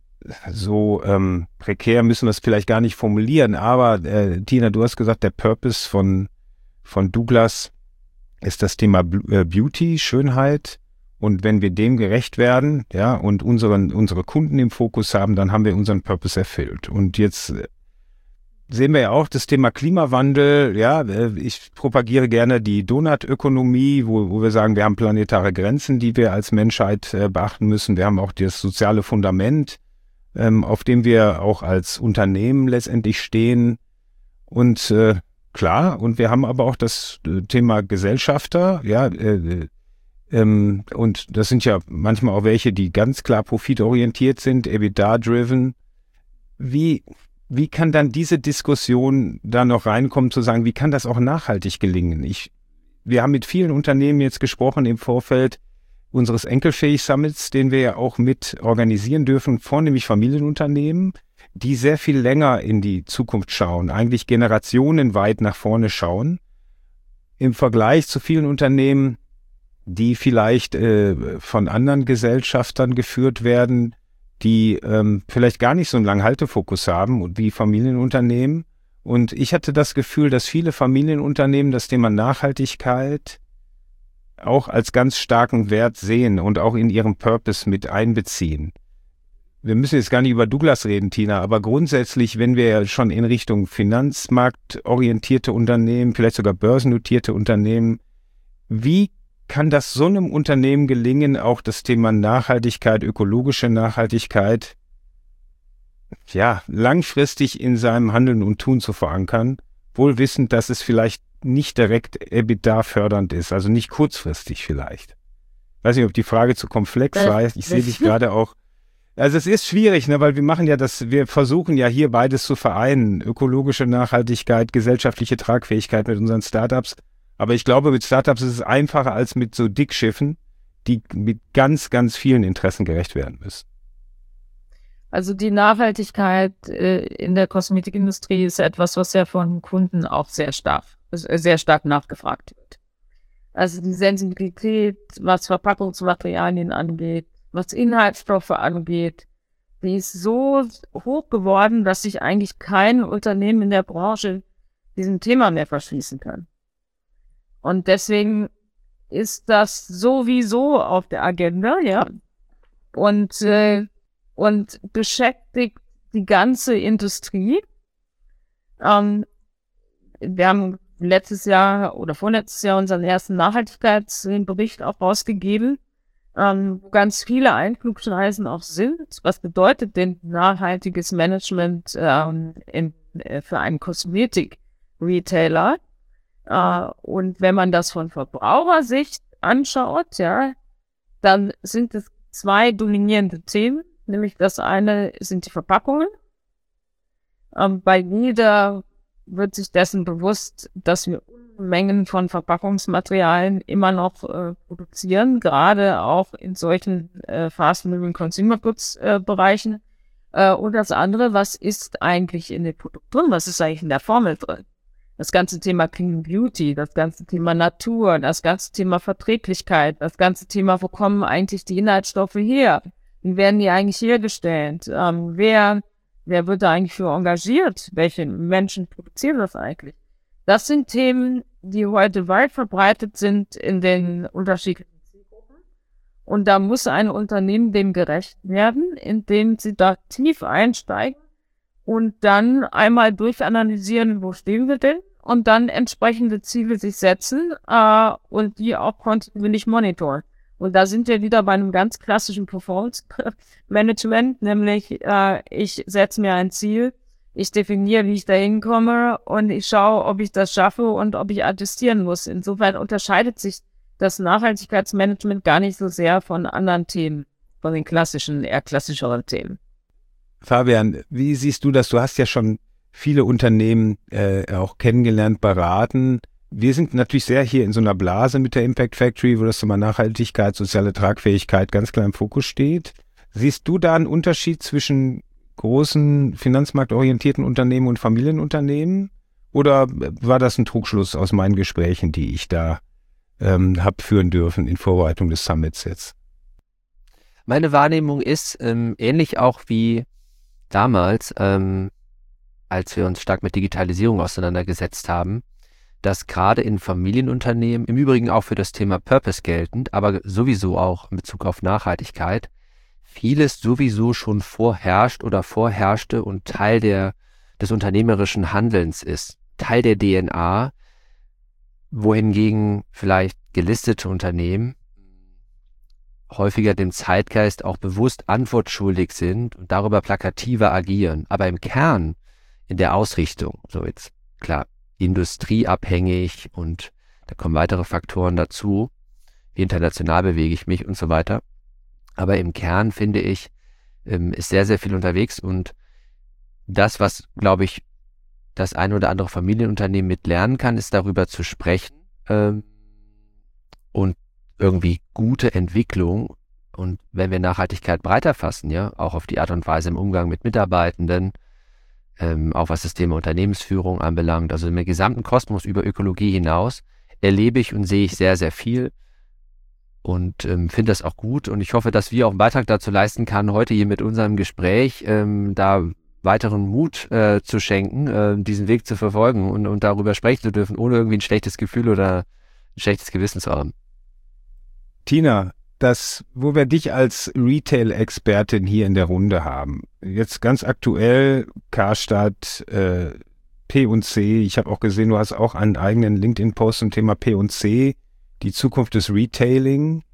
so ähm, prekär müssen wir es vielleicht gar nicht formulieren, aber äh, Tina, du hast gesagt, der Purpose von, von Douglas ist das Thema äh, Beauty, Schönheit. Und wenn wir dem gerecht werden, ja, und unseren, unsere Kunden im Fokus haben, dann haben wir unseren Purpose erfüllt. Und jetzt sehen wir ja auch das Thema Klimawandel. Ja, ich propagiere gerne die Donutökonomie, wo, wo wir sagen, wir haben planetare Grenzen, die wir als Menschheit äh, beachten müssen. Wir haben auch das soziale Fundament, ähm, auf dem wir auch als Unternehmen letztendlich stehen. Und äh, klar, und wir haben aber auch das äh, Thema Gesellschafter, ja, äh, Ähm, und das sind ja manchmal auch welche, die ganz klar profitorientiert sind, EBITDA-driven. Wie, wie kann dann diese Diskussion da noch reinkommen, zu sagen, wie kann das auch nachhaltig gelingen? Ich, wir haben mit vielen Unternehmen jetzt gesprochen im Vorfeld unseres Enkelfähig-Summits, den wir ja auch mit organisieren dürfen, vornehmlich Familienunternehmen, die sehr viel länger in die Zukunft schauen, eigentlich generationenweit nach vorne schauen. Im Vergleich zu vielen Unternehmen, die vielleicht äh, von anderen Gesellschaftern geführt werden, die ähm, vielleicht gar nicht so einen langen Haltefokus haben und wie Familienunternehmen. Und ich hatte das Gefühl, dass viele Familienunternehmen das Thema Nachhaltigkeit auch als ganz starken Wert sehen und auch in ihrem Purpose mit einbeziehen. Wir müssen jetzt gar nicht über Douglas reden, Tina, aber grundsätzlich, wenn wir schon in Richtung finanzmarktorientierte Unternehmen, vielleicht sogar börsennotierte Unternehmen, wie kann das so einem Unternehmen gelingen, auch das Thema Nachhaltigkeit, ökologische Nachhaltigkeit, ja, langfristig in seinem Handeln und Tun zu verankern, wohl wissend, dass es vielleicht nicht direkt EBITDA fördernd ist, also nicht kurzfristig vielleicht. Weiß nicht, ob die Frage zu komplex war. Ich sehe dich gerade auch. Also es ist schwierig, ne, weil wir machen ja das, wir versuchen ja hier beides zu vereinen, ökologische Nachhaltigkeit, gesellschaftliche Tragfähigkeit mit unseren Startups. Aber ich glaube, mit Startups ist es einfacher als mit so Dickschiffen, die mit ganz, ganz vielen Interessen gerecht werden müssen. Also die Nachhaltigkeit äh, in der Kosmetikindustrie ist etwas, was ja von Kunden auch sehr stark, sehr stark nachgefragt wird. Also die Sensibilität, was Verpackungsmaterialien angeht, was Inhaltsstoffe angeht, die ist so hoch geworden, dass sich eigentlich kein Unternehmen in der Branche diesem Thema mehr verschließen kann. Und deswegen ist das sowieso auf der Agenda, ja. Und, äh, und beschäftigt die ganze Industrie. Ähm, wir haben letztes Jahr oder vorletztes Jahr unseren ersten Nachhaltigkeitsbericht auch rausgegeben, ähm, wo ganz viele Einflugschneisen auch sind. Was bedeutet denn nachhaltiges Management ähm, in, äh, für einen Kosmetik-Retailer? Uh, und wenn man das von Verbrauchersicht anschaut, ja, dann sind es zwei dominierende Themen. Nämlich das eine sind die Verpackungen. Um, bei jeder wird sich dessen bewusst, dass wir Mengen von Verpackungsmaterialien immer noch äh, produzieren, gerade auch in solchen äh, fast-moving Consumer Goods äh, Bereichen. Äh, und das andere, was ist eigentlich in dem Produkt drin? Was ist eigentlich in der Formel drin? Das ganze Thema Clean Beauty, das ganze Thema Natur, das ganze Thema Verträglichkeit, das ganze Thema, wo kommen eigentlich die Inhaltsstoffe her? Wie werden die eigentlich hergestellt? Ähm, wer, wer wird da eigentlich für engagiert? Welche Menschen produzieren das eigentlich? Das sind Themen, die heute weit verbreitet sind in den unterschiedlichen Zielgruppen. Und da muss ein Unternehmen dem gerecht werden, indem sie da tief einsteigen und dann einmal durchanalysieren, wo stehen wir denn? Und dann entsprechende Ziele sich setzen äh, und die auch kontinuierlich monitoren. Und da sind wir wieder bei einem ganz klassischen Performance-Management, nämlich äh, ich setze mir ein Ziel, ich definiere, wie ich da hinkomme und ich schaue, ob ich das schaffe und ob ich attestieren muss. Insofern unterscheidet sich das Nachhaltigkeitsmanagement gar nicht so sehr von anderen Themen, von den klassischen, eher klassischeren Themen. Fabian, wie siehst du das? Du hast ja schon viele Unternehmen äh, auch kennengelernt, beraten. Wir sind natürlich sehr hier in so einer Blase mit der Impact Factory, wo das Thema Nachhaltigkeit, soziale Tragfähigkeit ganz klar im Fokus steht. Siehst du da einen Unterschied zwischen großen finanzmarktorientierten Unternehmen und Familienunternehmen? Oder war das ein Trugschluss aus meinen Gesprächen, die ich da ähm, habe führen dürfen in Vorbereitung des Summits jetzt? Meine Wahrnehmung ist ähm, ähnlich auch wie damals, ähm, als wir uns stark mit Digitalisierung auseinandergesetzt haben, dass gerade in Familienunternehmen, im Übrigen auch für das Thema Purpose geltend, aber sowieso auch in Bezug auf Nachhaltigkeit, vieles sowieso schon vorherrscht oder vorherrschte und Teil der, des unternehmerischen Handelns ist, Teil der D N A, wohingegen vielleicht gelistete Unternehmen häufiger dem Zeitgeist auch bewusst antwortschuldig sind und darüber plakativer agieren. Aber im Kern, in der Ausrichtung, so jetzt klar, industrieabhängig und da kommen weitere Faktoren dazu, wie international bewege ich mich und so weiter. Aber im Kern, finde ich, ist sehr, sehr viel unterwegs und das, was, glaube ich, das ein oder andere Familienunternehmen mit lernen kann, ist darüber zu sprechen ähm, und irgendwie gute Entwicklung und wenn wir Nachhaltigkeit breiter fassen, ja, auch auf die Art und Weise im Umgang mit Mitarbeitenden, ähm, auch was das Thema Unternehmensführung anbelangt, also im gesamten Kosmos über Ökologie hinaus, erlebe ich und sehe ich sehr, sehr viel und ähm, finde das auch gut und ich hoffe, dass wir auch einen Beitrag dazu leisten können, heute hier mit unserem Gespräch ähm, da weiteren Mut äh, zu schenken, äh, diesen Weg zu verfolgen und, und darüber sprechen zu dürfen, ohne irgendwie ein schlechtes Gefühl oder ein schlechtes Gewissen zu haben. Tina, das, wo wir dich als Retail-Expertin hier in der Runde haben, jetzt ganz aktuell Karstadt, äh, P und C, ich habe auch gesehen, du hast auch einen eigenen LinkedIn-Post zum Thema P und C, die Zukunft des Retailing.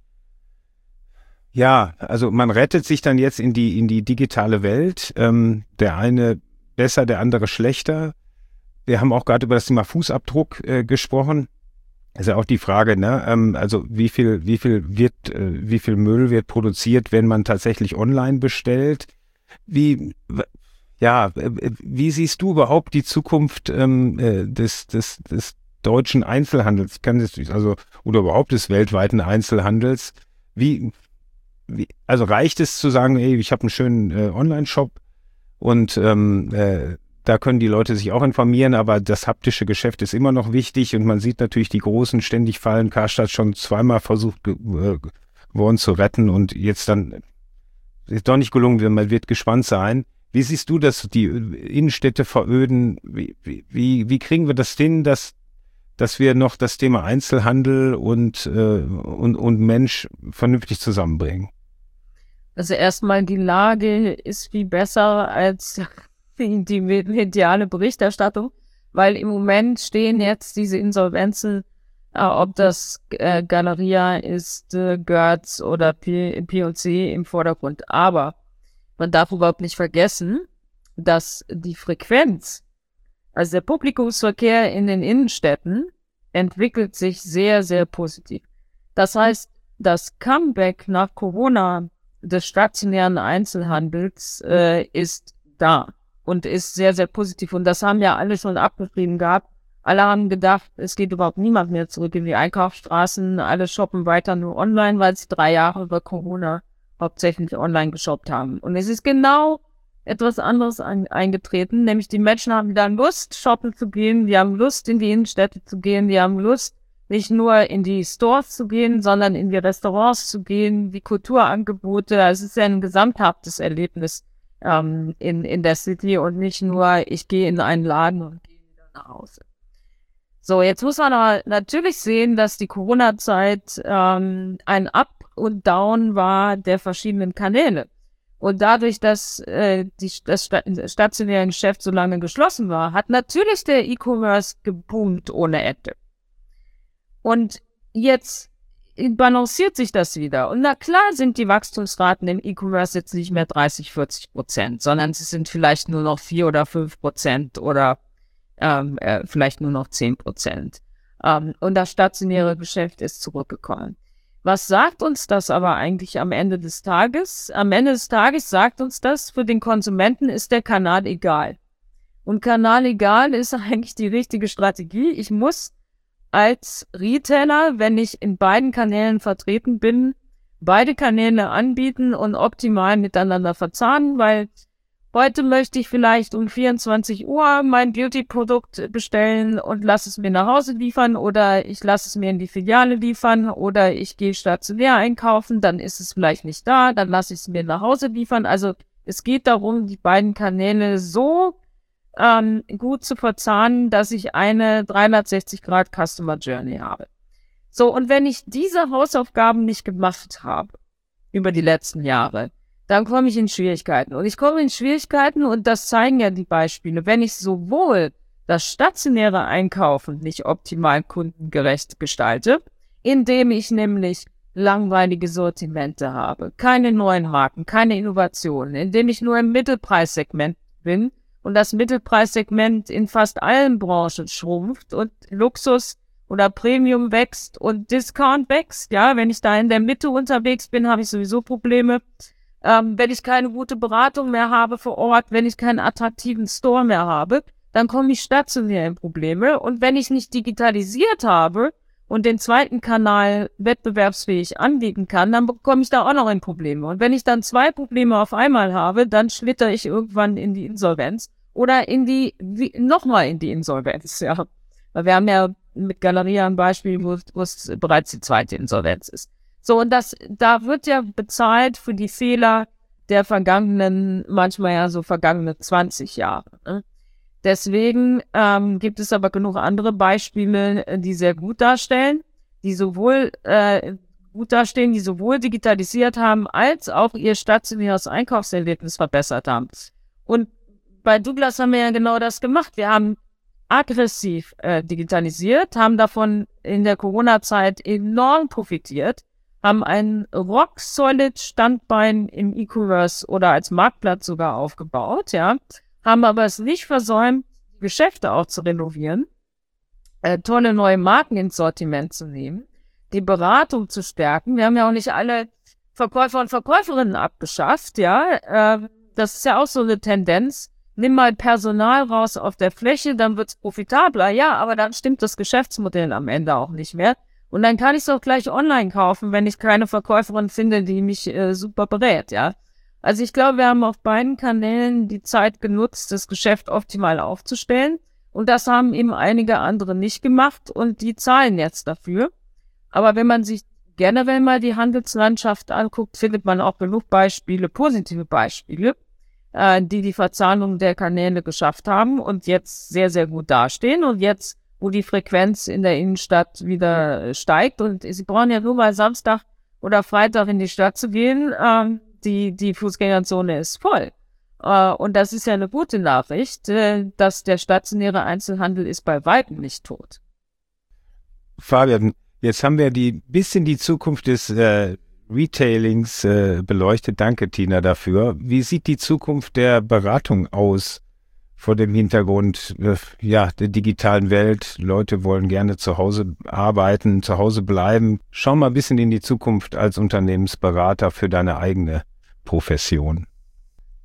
Ja, also man rettet sich dann jetzt in die in die digitale Welt, ähm, der eine besser, der andere schlechter. Wir haben auch gerade über das Thema Fußabdruck äh, gesprochen. Das ist ja auch die Frage, ne? Ähm, also wie viel, wie viel wird, äh, wie viel Müll wird produziert, wenn man tatsächlich online bestellt? Wie, ja, wie siehst du überhaupt die Zukunft ähm, äh, des, des, des deutschen Einzelhandels? Ich kann das, also oder überhaupt des weltweiten Einzelhandels? Wie, wie also reicht es zu sagen, ey, ich habe einen schönen äh, Online-Shop und ähm, äh, da können die Leute sich auch informieren, aber das haptische Geschäft ist immer noch wichtig und man sieht natürlich die Großen ständig fallen. Karstadt schon zweimal versucht ge äh, geworden zu retten und jetzt dann ist doch nicht gelungen, man wird gespannt sein. Wie siehst du das, die Innenstädte veröden? Wie, wie, wie kriegen wir das hin, dass, dass wir noch das Thema Einzelhandel und, äh, und, und Mensch vernünftig zusammenbringen? Also erstmal, die Lage ist viel besser als die mediale Berichterstattung, weil im Moment stehen jetzt diese Insolvenzen, äh, ob das äh, Galeria ist, äh, Götz oder P und C im Vordergrund. Aber man darf überhaupt nicht vergessen, dass die Frequenz, also der Publikumsverkehr in den Innenstädten, entwickelt sich sehr, sehr positiv. Das heißt, das Comeback nach Corona des stationären Einzelhandels äh, ist da. und ist sehr, sehr positiv. Und das haben ja alle schon abgeschrieben gehabt. Alle haben gedacht, es geht überhaupt niemand mehr zurück in die Einkaufsstraßen. Alle shoppen weiter nur online, weil sie drei Jahre über Corona hauptsächlich online geshoppt haben. Und es ist genau etwas anderes ein, eingetreten, nämlich die Menschen haben wieder Lust, shoppen zu gehen, die haben Lust, in die Innenstädte zu gehen, die haben Lust, nicht nur in die Stores zu gehen, sondern in die Restaurants zu gehen, die Kulturangebote. Also es ist ja ein gesamthaftes Erlebnis ähm, in, in der City und nicht nur, ich gehe in einen Laden und gehe wieder nach Hause. So, jetzt muss man aber natürlich sehen, dass die Corona-Zeit ähm, ein Up und Down war der verschiedenen Kanäle. Und dadurch, dass äh, die, das stationäre Geschäft so lange geschlossen war, hat natürlich der E-Commerce geboomt ohne Ende. Und jetzt balanciert sich das wieder. Und na klar sind die Wachstumsraten im E-Commerce jetzt nicht mehr dreißig, vierzig Prozent, sondern sie sind vielleicht nur noch vier oder fünf Prozent oder ähm, äh, vielleicht nur noch zehn Prozent. Ähm, und das stationäre Geschäft ist zurückgekommen. Was sagt uns das aber eigentlich am Ende des Tages? Am Ende des Tages sagt uns das, für den Konsumenten ist der Kanal egal. Und Kanal egal ist eigentlich die richtige Strategie. Ich muss als Retailer, wenn ich in beiden Kanälen vertreten bin, beide Kanäle anbieten und optimal miteinander verzahnen, weil heute möchte ich vielleicht um vierundzwanzig Uhr mein Beauty-Produkt bestellen und lasse es mir nach Hause liefern oder ich lasse es mir in die Filiale liefern oder ich gehe stationär einkaufen, dann ist es vielleicht nicht da, dann lasse ich es mir nach Hause liefern. Also es geht darum, die beiden Kanäle so ähm, gut zu verzahnen, dass ich eine dreihundertsechzig Grad Customer Journey habe. So, und wenn ich diese Hausaufgaben nicht gemacht habe über die letzten Jahre, dann komme ich in Schwierigkeiten. Und ich komme in Schwierigkeiten, und das zeigen ja die Beispiele, wenn ich sowohl das stationäre Einkaufen nicht optimal kundengerecht gestalte, indem ich nämlich langweilige Sortimente habe, keine neuen Marken, keine Innovationen, indem ich nur im Mittelpreissegment bin und das Mittelpreissegment in fast allen Branchen schrumpft und Luxus oder Premium wächst und Discount wächst. Ja, wenn ich da in der Mitte unterwegs bin, habe ich sowieso Probleme. Ähm, wenn ich keine gute Beratung mehr habe vor Ort, wenn ich keinen attraktiven Store mehr habe, dann komme ich stationär in Probleme. Und wenn ich nicht digitalisiert habe und den zweiten Kanal wettbewerbsfähig anbieten kann, dann bekomme ich da auch noch in Probleme. Und wenn ich dann zwei Probleme auf einmal habe, dann schlitter ich irgendwann in die Insolvenz oder in die, nochmal in die Insolvenz, ja. Weil wir haben ja mit Galeria ein Beispiel, wo, wo es bereits die zweite Insolvenz ist. So, und das, da wird ja bezahlt für die Fehler der vergangenen, manchmal ja so vergangene zwanzig Jahre. Ne? Deswegen ähm, gibt es aber genug andere Beispiele, die sehr gut darstellen, die sowohl äh, gut dastehen, die sowohl digitalisiert haben, als auch ihr stationäres Einkaufserlebnis verbessert haben. Und bei Douglas haben wir ja genau das gemacht. Wir haben aggressiv äh, digitalisiert, haben davon in der Corona-Zeit enorm profitiert, haben ein rock-solid-Standbein im E-Commerce oder als Marktplatz sogar aufgebaut, ja, haben aber es nicht versäumt, Geschäfte auch zu renovieren, äh, tolle neue Marken ins Sortiment zu nehmen, die Beratung zu stärken. Wir haben ja auch nicht alle Verkäufer und Verkäuferinnen abgeschafft, ja, äh, das ist ja auch so eine Tendenz. Nimm mal Personal raus auf der Fläche, dann wird's profitabler, ja, aber dann stimmt das Geschäftsmodell am Ende auch nicht mehr. Und dann kann ich es auch gleich online kaufen, wenn ich keine Verkäuferin finde, die mich äh, super berät, ja. Also ich glaube, wir haben auf beiden Kanälen die Zeit genutzt, das Geschäft optimal aufzustellen. Und das haben eben einige andere nicht gemacht und die zahlen jetzt dafür. Aber wenn man sich generell mal die Handelslandschaft anguckt, findet man auch genug Beispiele, positive Beispiele, äh, die die Verzahnung der Kanäle geschafft haben und jetzt sehr, sehr gut dastehen. Und jetzt, wo die Frequenz in der Innenstadt wieder steigt und Sie brauchen ja nur mal Samstag oder Freitag in die Stadt zu gehen, ähm, die, die Fußgängerzone ist voll. Äh, und das ist ja eine gute Nachricht, äh, dass der stationäre Einzelhandel ist bei weitem nicht tot. Fabian, jetzt haben wir die bisschen die Zukunft des äh, Retailings äh, beleuchtet. Danke, Tina, dafür. Wie sieht die Zukunft der Beratung aus vor dem Hintergrund äh, ja, der digitalen Welt? Leute wollen gerne zu Hause arbeiten, zu Hause bleiben. Schau mal ein bisschen in die Zukunft als Unternehmensberater für deine eigene Profession.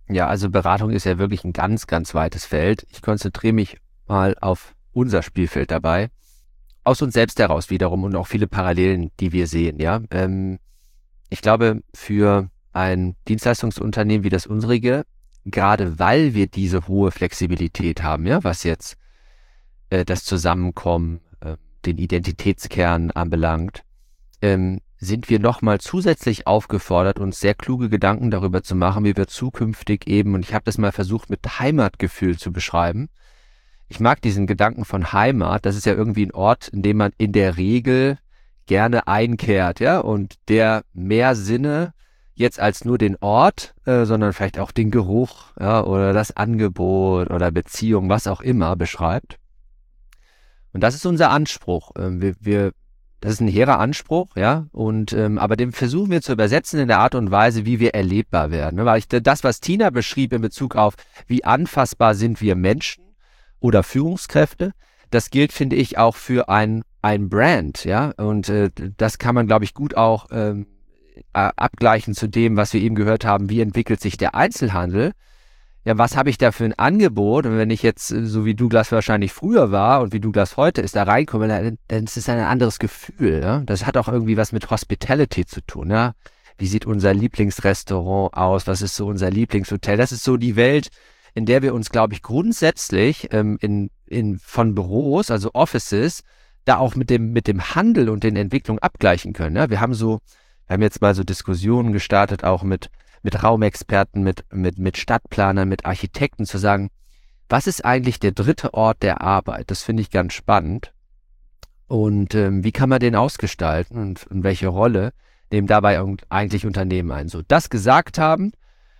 Ja, also Beratung ist ja wirklich ein ganz, ganz weites Feld. Ich konzentriere mich mal auf unser Spielfeld dabei. Aus uns selbst heraus wiederum und auch viele Parallelen, die wir sehen, ja. Ähm, ich glaube, für ein Dienstleistungsunternehmen wie das unsrige, gerade weil wir diese hohe Flexibilität haben, ja, was jetzt äh, das Zusammenkommen, äh, den Identitätskern anbelangt, ähm, sind wir nochmal zusätzlich aufgefordert, uns sehr kluge Gedanken darüber zu machen, wie wir zukünftig eben, und ich habe das mal versucht mit Heimatgefühl zu beschreiben. Ich mag diesen Gedanken von Heimat, das ist ja irgendwie ein Ort, in dem man in der Regel gerne einkehrt, ja, und der mehr Sinne jetzt als nur den Ort, äh, sondern vielleicht auch den Geruch, ja, oder das Angebot oder Beziehung, was auch immer beschreibt. Und das ist unser Anspruch. Ähm, wir, wir, das ist ein hehrer Anspruch, ja, und ähm, aber den versuchen wir zu übersetzen in der Art und Weise, wie wir erlebbar werden. Ne? Weil ich das, was Tina beschrieb in Bezug auf, wie anfassbar sind wir Menschen oder Führungskräfte, das gilt, finde ich, auch für ein ein Brand, ja, und äh, das kann man, glaube ich, gut auch ähm, äh, abgleichen zu dem, was wir eben gehört haben, wie entwickelt sich der Einzelhandel. Ja, was habe ich da für ein Angebot? Und wenn ich jetzt, so wie Douglas wahrscheinlich früher war und wie Douglas heute ist, da reinkomme, dann, dann ist es ein anderes Gefühl. Ja? Das hat auch irgendwie was mit Hospitality zu tun. Ja? Wie sieht unser Lieblingsrestaurant aus? Was ist so unser Lieblingshotel? Das ist so die Welt, in der wir uns, glaube ich, grundsätzlich ähm, in, in, von Büros, also Offices, da auch mit dem, mit dem Handel und den Entwicklungen abgleichen können. Ja? Wir haben so, wir haben jetzt mal so Diskussionen gestartet, auch mit mit Raumexperten, mit, mit, mit Stadtplanern, mit Architekten zu sagen, was ist eigentlich der dritte Ort der Arbeit? Das finde ich ganz spannend. Und ähm, wie kann man den ausgestalten und, und welche Rolle nehmen dabei eigentlich Unternehmen ein? So, das gesagt haben,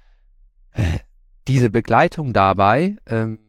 diese Begleitung dabei ähm,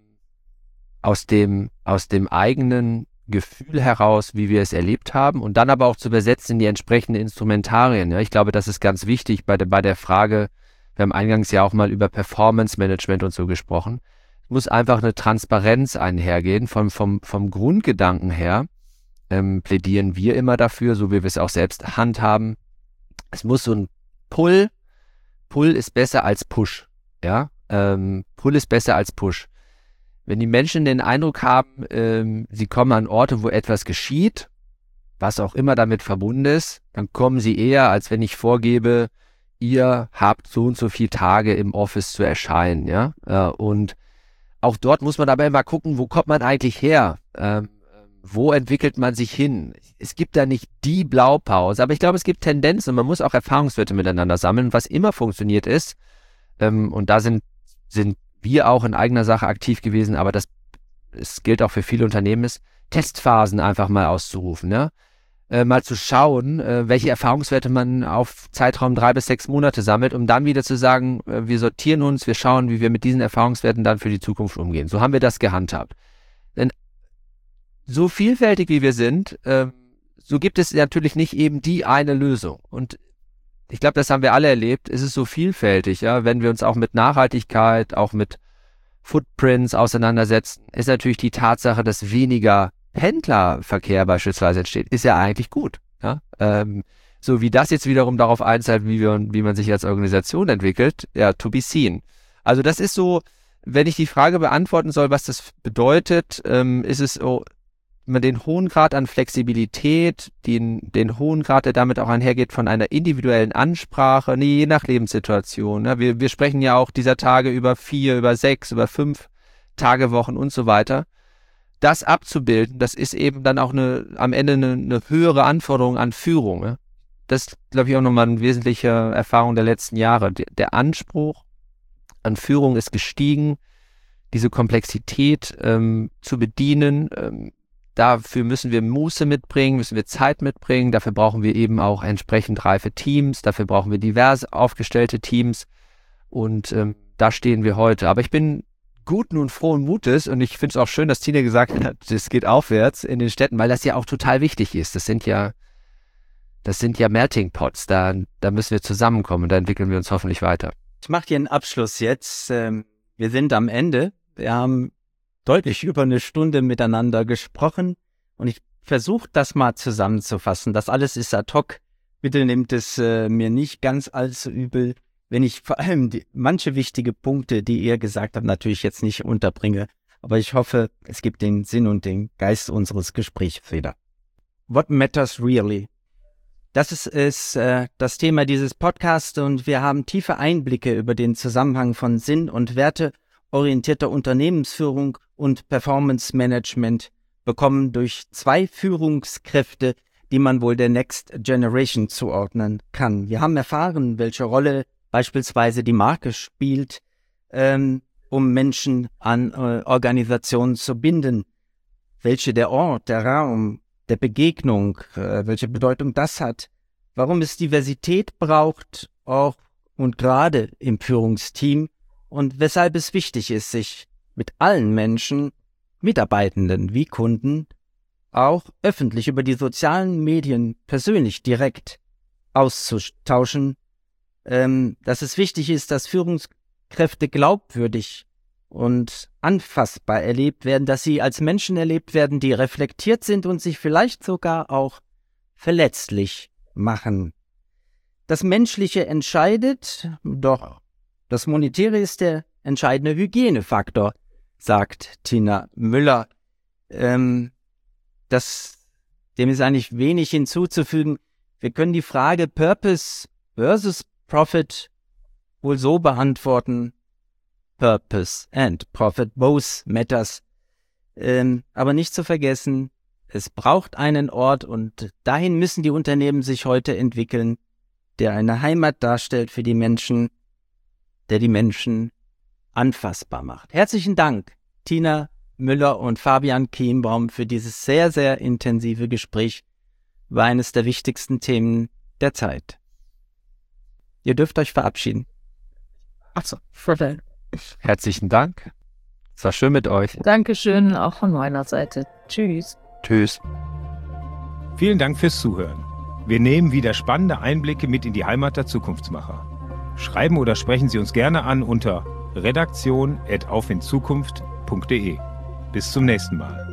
aus dem, aus dem eigenen Gefühl heraus, wie wir es erlebt haben und dann aber auch zu übersetzen in die entsprechenden Instrumentarien. Ja, ich glaube, das ist ganz wichtig bei der, bei der Frage, wir haben eingangs ja auch mal über Performance Management und so gesprochen. Es muss einfach eine Transparenz einhergehen. Vom, vom, vom Grundgedanken her ähm, plädieren wir immer dafür, so wie wir es auch selbst handhaben. Es muss so ein Pull, Pull ist besser als Push. Ja, ähm, Pull ist besser als Push. Wenn die Menschen den Eindruck haben, ähm, sie kommen an Orte, wo etwas geschieht, was auch immer damit verbunden ist, dann kommen sie eher, als wenn ich vorgebe, ihr habt so und so viele Tage im Office zu erscheinen, ja. Äh, und auch dort muss man dabei mal gucken, wo kommt man eigentlich her? Ähm, wo entwickelt man sich hin? Es gibt da nicht die Blaupause, aber ich glaube, es gibt Tendenzen und man muss auch Erfahrungswerte miteinander sammeln. Was immer funktioniert ist, ähm, und da sind, sind wir auch in eigener Sache aktiv gewesen, aber das, es gilt auch für viele Unternehmen, ist, Testphasen einfach mal auszurufen, ja. Äh, mal zu schauen, äh, welche Erfahrungswerte man auf Zeitraum drei bis sechs Monate sammelt, um dann wieder zu sagen, äh, wir sortieren uns, wir schauen, wie wir mit diesen Erfahrungswerten dann für die Zukunft umgehen. So haben wir das gehandhabt. Denn so vielfältig wie wir sind, äh, so gibt es natürlich nicht eben die eine Lösung. Und ich glaube, das haben wir alle erlebt, es ist so vielfältig, ja, wenn wir uns auch mit Nachhaltigkeit, auch mit Footprints auseinandersetzen, ist natürlich die Tatsache, dass weniger Pendlerverkehr beispielsweise entsteht, ist ja eigentlich gut. Ja? Ähm, so wie das jetzt wiederum darauf einzahlt, wie, wir, wie man sich als Organisation entwickelt, ja, to be seen. Also das ist so, wenn ich die Frage beantworten soll, was das bedeutet, ähm, ist es so, man den hohen Grad an Flexibilität, den, den hohen Grad, der damit auch einhergeht, von einer individuellen Ansprache, nee, je nach Lebenssituation. Ja? Wir, wir sprechen ja auch dieser Tage über vier, über sechs, über fünf Tagewochen und so weiter. Das abzubilden, das ist eben dann auch eine, am Ende eine, eine höhere Anforderung an Führung. Ja? Das ist, glaube ich, auch nochmal eine wesentliche Erfahrung der letzten Jahre. Der, der Anspruch an Führung ist gestiegen, diese Komplexität ähm, zu bedienen. Ähm, dafür müssen wir Muße mitbringen, müssen wir Zeit mitbringen. Dafür brauchen wir eben auch entsprechend reife Teams. Dafür brauchen wir divers aufgestellte Teams. Und ähm, da stehen wir heute. Aber ich bin guten und frohen Mutes und ich finde es auch schön, dass Tina gesagt hat, es geht aufwärts in den Städten, weil das ja auch total wichtig ist. Das sind ja, das sind ja Melting Pots, da, da müssen wir zusammenkommen und da entwickeln wir uns hoffentlich weiter. Ich mache dir einen Abschluss jetzt. Wir sind am Ende. Wir haben deutlich über eine Stunde miteinander gesprochen und ich versuche das mal zusammenzufassen. Das alles ist ad hoc. Bitte nehmt es äh, mir nicht ganz allzu übel. wenn ich vor allem die, manche wichtige Punkte, die ihr gesagt habt, natürlich jetzt nicht unterbringe. Aber ich hoffe, es gibt den Sinn und den Geist unseres Gesprächs wieder. What matters really? Das ist, ist äh, das Thema dieses Podcasts und wir haben tiefe Einblicke über den Zusammenhang von Sinn- und werteorientierter Unternehmensführung und Performance-Management bekommen durch zwei Führungskräfte, die man wohl der Next Generation zuordnen kann. Wir haben erfahren, welche Rolle beispielsweise die Marke spielt, ähm, um Menschen an äh, Organisationen zu binden, welche der Ort, der Raum, der Begegnung, äh, welche Bedeutung das hat, warum es Diversität braucht, auch und gerade im Führungsteam und weshalb es wichtig ist, sich mit allen Menschen, Mitarbeitenden wie Kunden, auch öffentlich über die sozialen Medien persönlich direkt auszutauschen, ähm, dass es wichtig ist, dass Führungskräfte glaubwürdig und anfassbar erlebt werden, dass sie als Menschen erlebt werden, die reflektiert sind und sich vielleicht sogar auch verletzlich machen. Das Menschliche entscheidet, doch das Monetäre ist der entscheidende Hygienefaktor, sagt Tina Müller. Ähm, das, dem ist eigentlich wenig hinzuzufügen. Wir können die Frage Purpose versus Profit wohl so beantworten, Purpose and Profit, both matters. Ähm, aber nicht zu vergessen, es braucht einen Ort und dahin müssen die Unternehmen sich heute entwickeln, der eine Heimat darstellt für die Menschen, der die Menschen anfassbar macht. Herzlichen Dank, Tina Müller und Fabian Kienbaum, für dieses sehr, sehr intensive Gespräch. War eines der wichtigsten Themen der Zeit. Ihr dürft euch verabschieden. Achso, Vorteil. Herzlichen Dank. Es war schön mit euch. Dankeschön, auch von meiner Seite. Tschüss. Tschüss. Vielen Dank fürs Zuhören. Wir nehmen wieder spannende Einblicke mit in die Heimat der Zukunftsmacher. Schreiben oder sprechen Sie uns gerne an unter redaktion at auf in zukunft punkt de. Bis zum nächsten Mal.